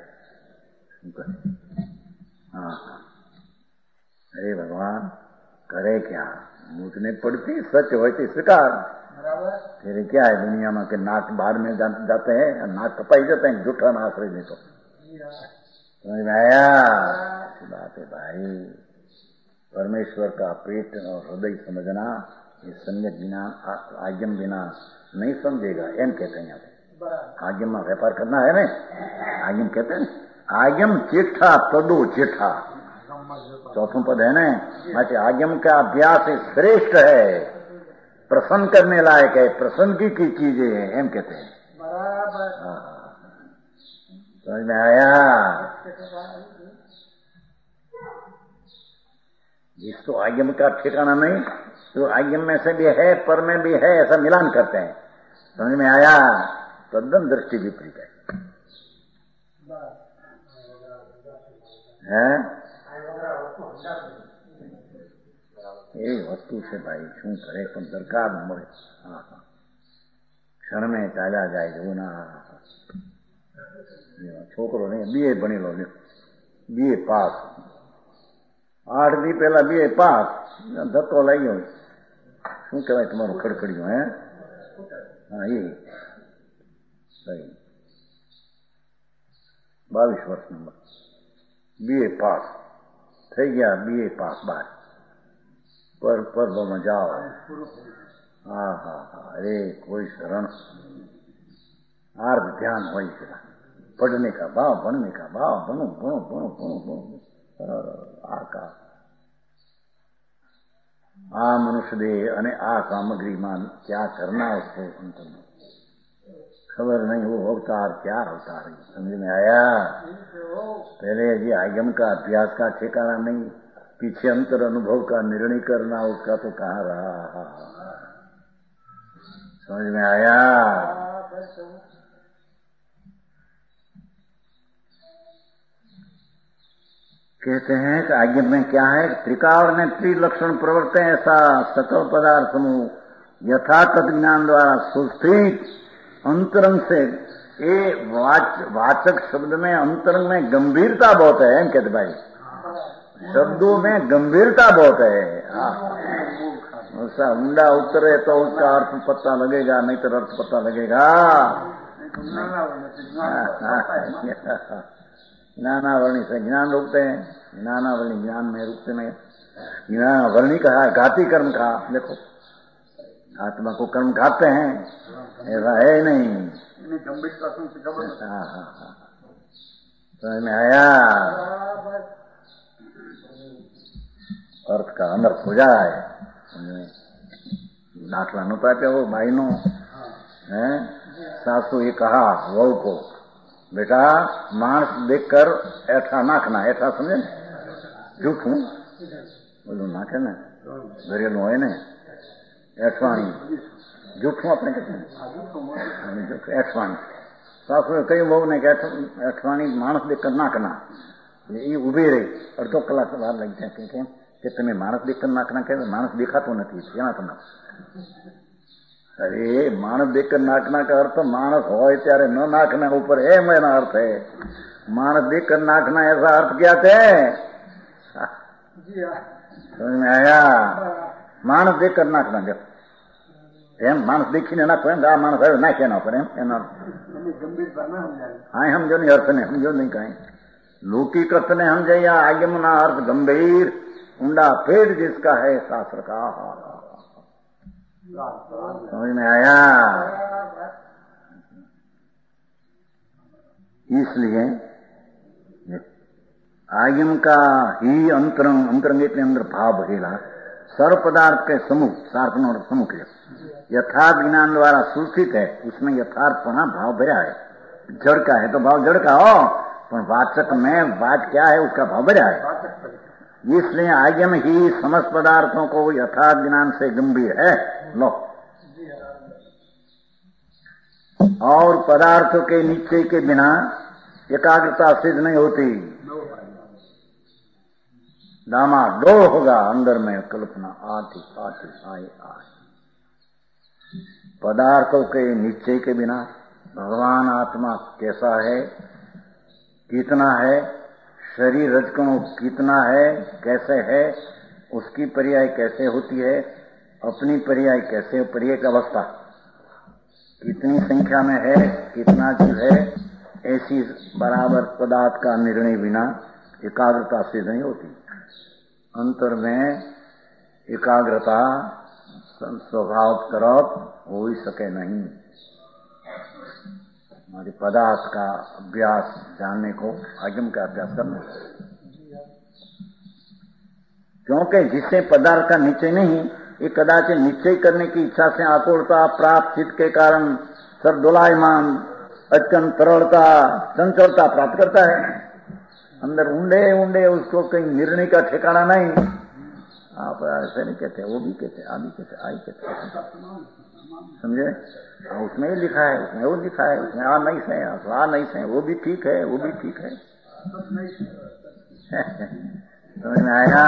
हाँ अरे भगवान करे क्या मूतने पड़ती सच होती स्वीकार फिर क्या है दुनिया में के नाक बाहर में जा, जाते हैं नाक कपाई जाते हैं झूठा ना आश्रय नहीं तो समझ में आया बात है भाई परमेश्वर का पेट और हृदय समझना ये सम्यक बिना आज्ञम बिना नहीं समझेगा एम कहते हैं यहाँ आज्ञम में व्यापार करना है ना आज्ञम कहते हैं आज्ञम जेठा तदो जेठा चौथों पद है ना माचे आज्ञम का अभ्यास श्रेष्ठ है प्रसन्न करने लायक है प्रसन्नगी की चीजें हैं एम कहते हैं समझ में आया जिसको आज्ञम का ठिकाना नहीं तो आज्ञम में से भी है पर में भी है ऐसा मिलान करते हैं समझ में आया तद्दन दृष्टि विपरीत है हैं એ વસ્તુ છે ભાઈ શું કરે પણ દરકાર ન મળે હા હા ક્ષણ में ચાલ્યા જાય જવું ના છોકરો નહીં બીએ ભણેલો બીએ પાસ આઠ દી પહેલા બીએ પાસ ધક્કો લાગ્યો શું કહેવાય તમારું ખડખડ્યું હે હા એ સહી બાવીસ વર્ષ નંબર બીએ પાસ થઈ ગયા બીએ પાસ બાર पर पर्व में जाओ हाँ हाँ हाँ अरे कोई शरण आर्ध ध्यान हो पढ़ने का भाव बनने का भाव बनो बनो बनो बनो बनो आका आ मनुष्य देह अने आ सामग्री मान क्या करना उसको अंत में खबर नहीं वो अवतार क्या अवतार है समझ में आया पहले ये आगम का अभ्यास का ठिकाना नहीं पीछे अंतर अनुभव का निर्णय करना उसका तो कहाँ रहा समझ में आया कहते हैं कि आज्ञा में क्या है त्रिकाल में त्रिलक्षण प्रवर्तन ऐसा सकल पदार्थ समूह यथातथ ज्ञान द्वारा सुस्थित अंतरंग से ये वाच, वाचक शब्द में अंतरंग में गंभीरता बहुत है एम कहते भाई शब्दों में गंभीरता बहुत है उसका ऊंडा उतरे तो उसका अर्थ पता लगेगा नहीं तो अर्थ पता लगेगा ज्ञानावरणी से ज्ञान रुकते हैं ज्ञानावरणी ज्ञान में रुकते नहीं ज्ञानावरणी का घाती कर्म का देखो आत्मा को कर्म घाते हैं ऐसा है नहीं हाँ हाँ हाँ समझ में आया अर्थ का अनर्थ हो जाए दाखला नता आप्या वो भाई नो है सासू ये कहा वहू को बेटा मांस देखकर ऐठा नाखना ऐठा समझे जूठू बोलो नाखे ने घरेलू હોય ને ऐठवाणी जूठू अपने कहते हैं ऐठवाणी सासू कई वहू ने ऐठवाणी मानस देखकर नाखना ये उभी रही अर्धो कलाक बार लग जाए केम કે તમે માણસ દેખકર નાખના કે માણસ દેખાતો નથી એના તમે અરે માણસ દેખકર નાખના का अर्थ मानस હોય ત્યારે ન નાખના ઉપર એમ એનો अर्थ है मानस देखकर नाखना ऐसा अर्थ क्या थे समझ में आया मानस देखकर नाखना जब એમ માણસ દેખીને નાખો એમ આ માણસ આવ્યો નાખ્યા ના પર એમ એનો હા સમજો નહીં अर्थ ને સમજો નહીં કઈ लौकिक अर्थ ने समझे या आयमना अर्थ गंभीर ऊंडा पेड़ जिसका है शास्त्र का समझ में आया इसलिए आयम का ही अंतरंग अंतरंग इतने अंदर भाव भरेला सर्व पदार्थ के समूह सार्पण और समूह यथार्थ ज्ञान द्वारा सूचित है उसमें यथार्थपना भाव भरा है जड़ का है तो भाव जड़ का हो पर वाचक में बात क्या है उसका भाव भरा है इसलिए आगम ही समस्त पदार्थों को यथार्थ ज्ञान से गंभीर है। लो, और पदार्थों के निश्चय के बिना एकाग्रता सिद्ध नहीं होती। डामाडोल होगा अंदर में कल्पना आती आती आए आए। पदार्थों के निश्चय के बिना भगवान आत्मा कैसा है, कितना है, शरीर रजकणों कितना है, कैसे है, उसकी पर्याय कैसे होती है, अपनी पर्याय कैसे, पर्याय की अवस्था कितनी संख्या में है, कितना जीव है, ऐसी बराबर पदार्थ का निर्णय बिना एकाग्रता से नहीं होती। अंतर में एकाग्रता स्वभाव तरफ हो ही सके नहीं। हमारे पदार्थ का अभ्यास जानने को आगम का अभ्यास करना, क्योंकि जिससे पदार्थ का निश्चय नहीं, ये कदाचित निश्चय करने की इच्छा से आकुलता प्राप्त चित्त के कारण सब दोलायमान अचकन तरलता चंचलता प्राप्त करता है। अंदर ऊंडे ऊंडे उसको कहीं निर्णय का ठिकाना नहीं। आप ऐसे नहीं कहते, वो भी कहते, आ भी कहते, आई कहते, समझे? उसमें ही लिखा है, उसमें वो लिखा है, उसमें आ नहीं से, आ नहीं से, वो भी ठीक है, वो भी ठीक है। समझ में आया?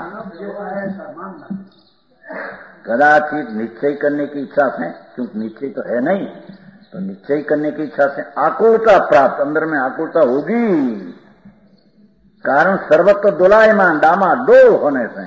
कदाचित निश्चय करने की इच्छा से, क्योंकि निश्चय तो है नहीं, तो निश्चय करने की इच्छा से आकुलता प्राप्त, अंदर में आकुलता होगी। कारण सर्वत्र दोलायमान डामाडोल होने से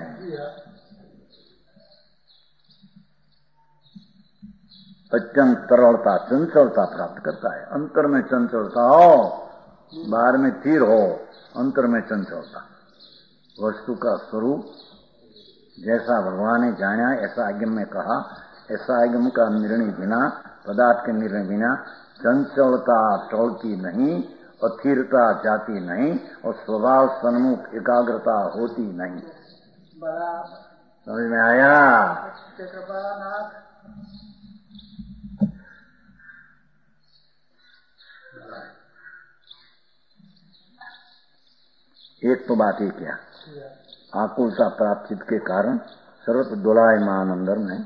अत्यंत तरलता चंचलता प्राप्त करता है। अंतर में चंचलता हो, बाहर में तीर हो, अंतर में चंचलता। वस्तु का स्वरूप जैसा भगवान ने जाना, ऐसा आगम में कहा, ऐसा आगम का निर्णय बिना, पदार्थ के निर्णय बिना चंचलता टोलती नहीं, अस्थिरता जाती नहीं, और स्वभाव सन्मुख एकाग्रता होती नहीं। समझ में आया? एक तो बात ही क्या, आकुलता प्राप्त चित्त के कारण सर्वत्र दोलायमान अंदर में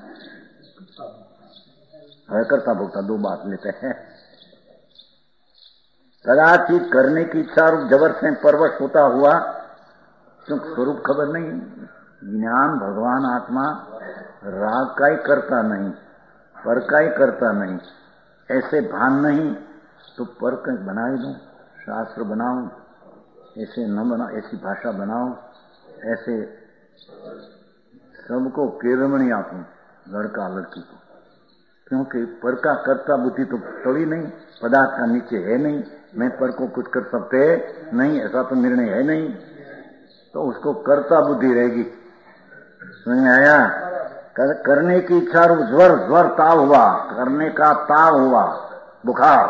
है, करता भोगता दो बात लेते हैं। कदाचित करने की इच्छा रूप जबर से परवश होता हुआ, क्योंकि स्वरूप खबर नहीं, ज्ञान भगवान आत्मा राग का ही करता नहीं, पर का ही करता नहीं, ऐसे भान नहीं तो पर का बना ही दूं, शास्त्र बनाऊं, ऐसे न बना, ऐसी भाषा बनाऊं, ऐसे सबको केरमणी आपूं, लड़का लड़की को, क्योंकि पर का कर्ता बुद्धि तो टड़ी नहीं, पदार्थ का नीचे है नहीं, मैं पर को कुछ कर सकते नहीं, ऐसा तो निर्णय है नहीं, तो उसको कर्ता बुद्धि रहेगी। समझ में आया? कर, करने की इच्छा रूप ज्वर ज्वर ताव हुआ, करने का ताव हुआ, बुखार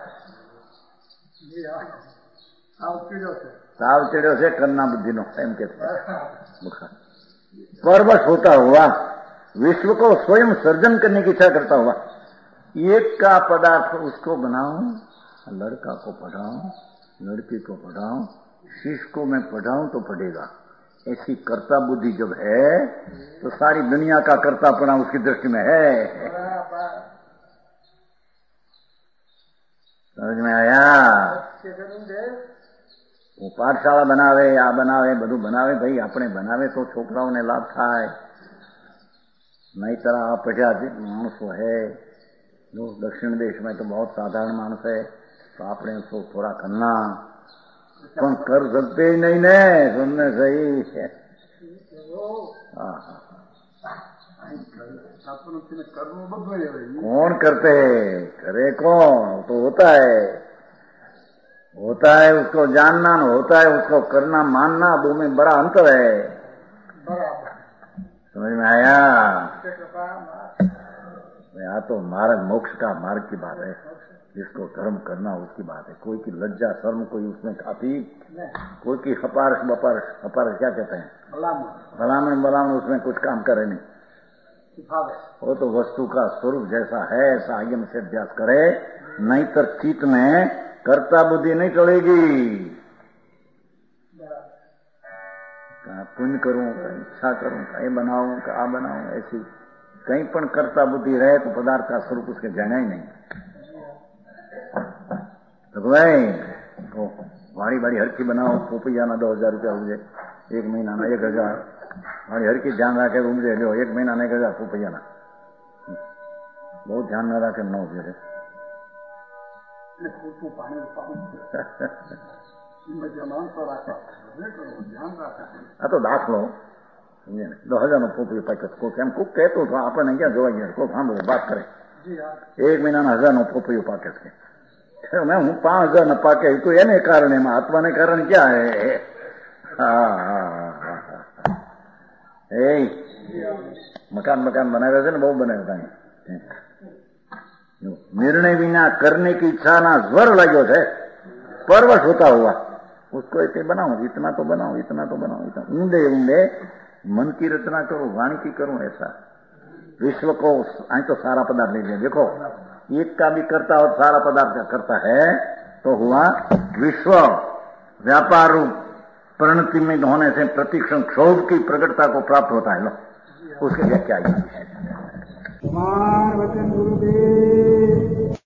ताव चिड़ो से करना बुद्धि नो एम कहते बुखार, परवश होता हुआ, विश्व को स्वयं सर्जन करने की इच्छा करता हुआ, एक का पदार्थ उसको बनाऊं, लड़का को पढ़ाऊं, लड़की को पढ़ाऊं, शिष्य को मैं पढ़ाऊं तो पढ़ेगा, ऐसी कर्ता बुद्धि जब है तो सारी दुनिया का कर्तापना उसकी दृष्टि में है। समझ में आया? वो पाठशाला बनावे, आ बनावे, बधु बनावे, भाई अपने बनावे तो छोकराओं ने लाभ थाय, नहीं तरह आप पढ़िया मानस है जो दक्षिण देश में तो बहुत साधारण मानस है, तो आपने उसको थोड़ा करना, पण कर सकते ही नहीं ने, सुनने सही है। कौन करते करे, कौन तो होता है, होता है उसको जानना, होता है उसको करना मानना, दो में बड़ा अंतर है। समझ में आया? यहाँ तो मार्ग मोक्ष का मार्ग की बात है, जिसको कर्म करना उसकी बात है। कोई की लज्जा शर्म कोई उसमें खाती, कोई की हपारस बपारस, हपारस क्या कहते हैं, भलामण भलामण, उसमें कुछ काम करे नहीं। वो तो वस्तु का स्वरूप जैसा है ऐसा आगे से अभ्यास करे, नहीं तो चित्त में कर्ता बुद्धि नहीं चलेगी। पुण्य करूं, इच्छा करूं, ये बनाऊं कि आ बनाऊं, ऐसी कहीं पण करता बुद्धि रहे तो पदार्थ का स्वरूप उसके जाना ही नहीं। तो भाई तो वाड़ी वाड़ी हर की बनाओ, पोपैया ना दो हजार रुपया उपजे, एक महीना ना एक हजार, वाड़ी हर की ध्यान रखे उपजे लो, एक महीना ना एक हजार पोपैया ना, बहुत ध्यान न रखे न उपजे। આ તો દાખલો દસ હજાર નો પોપૈયો પેકેટ કોક એમ કોક કહેતો હતો, આપણને ક્યાં જોવા ગયા, કોક સાંભળો વાત કરે એક મહિનાના હજાર નો પોપૈયો પાકે છે, મેં હું પાંચ હજાર ના પાકે તો એને કારણે એમાં આત્માને કારણે ક્યાં હે? હા હા હા એ મકાન મકાન બનાવ્યા છે ને, બહુ બનાવ્યા હતા, निर्णय बिना करने की इच्छा ना ज्वर लगे है, परवश होता हुआ उसको ऐसे बनाओ, इतना तो बनाओ, इतना तो बनाओ, इतना ऊंडे ऊंडे मन की रचना करो, वाणी की करो, ऐसा विश्व को आई तो सारा पदार्थ लीजिए, देखो एक का भी करता और सारा पदार्थ का करता है तो हुआ विश्व। व्यापार रूप परिणति में होने से प्रतिक्षण क्षोभ की प्रकटता को प्राप्त होता है। लो उसके लिए क्या है? वचन गुरुदेव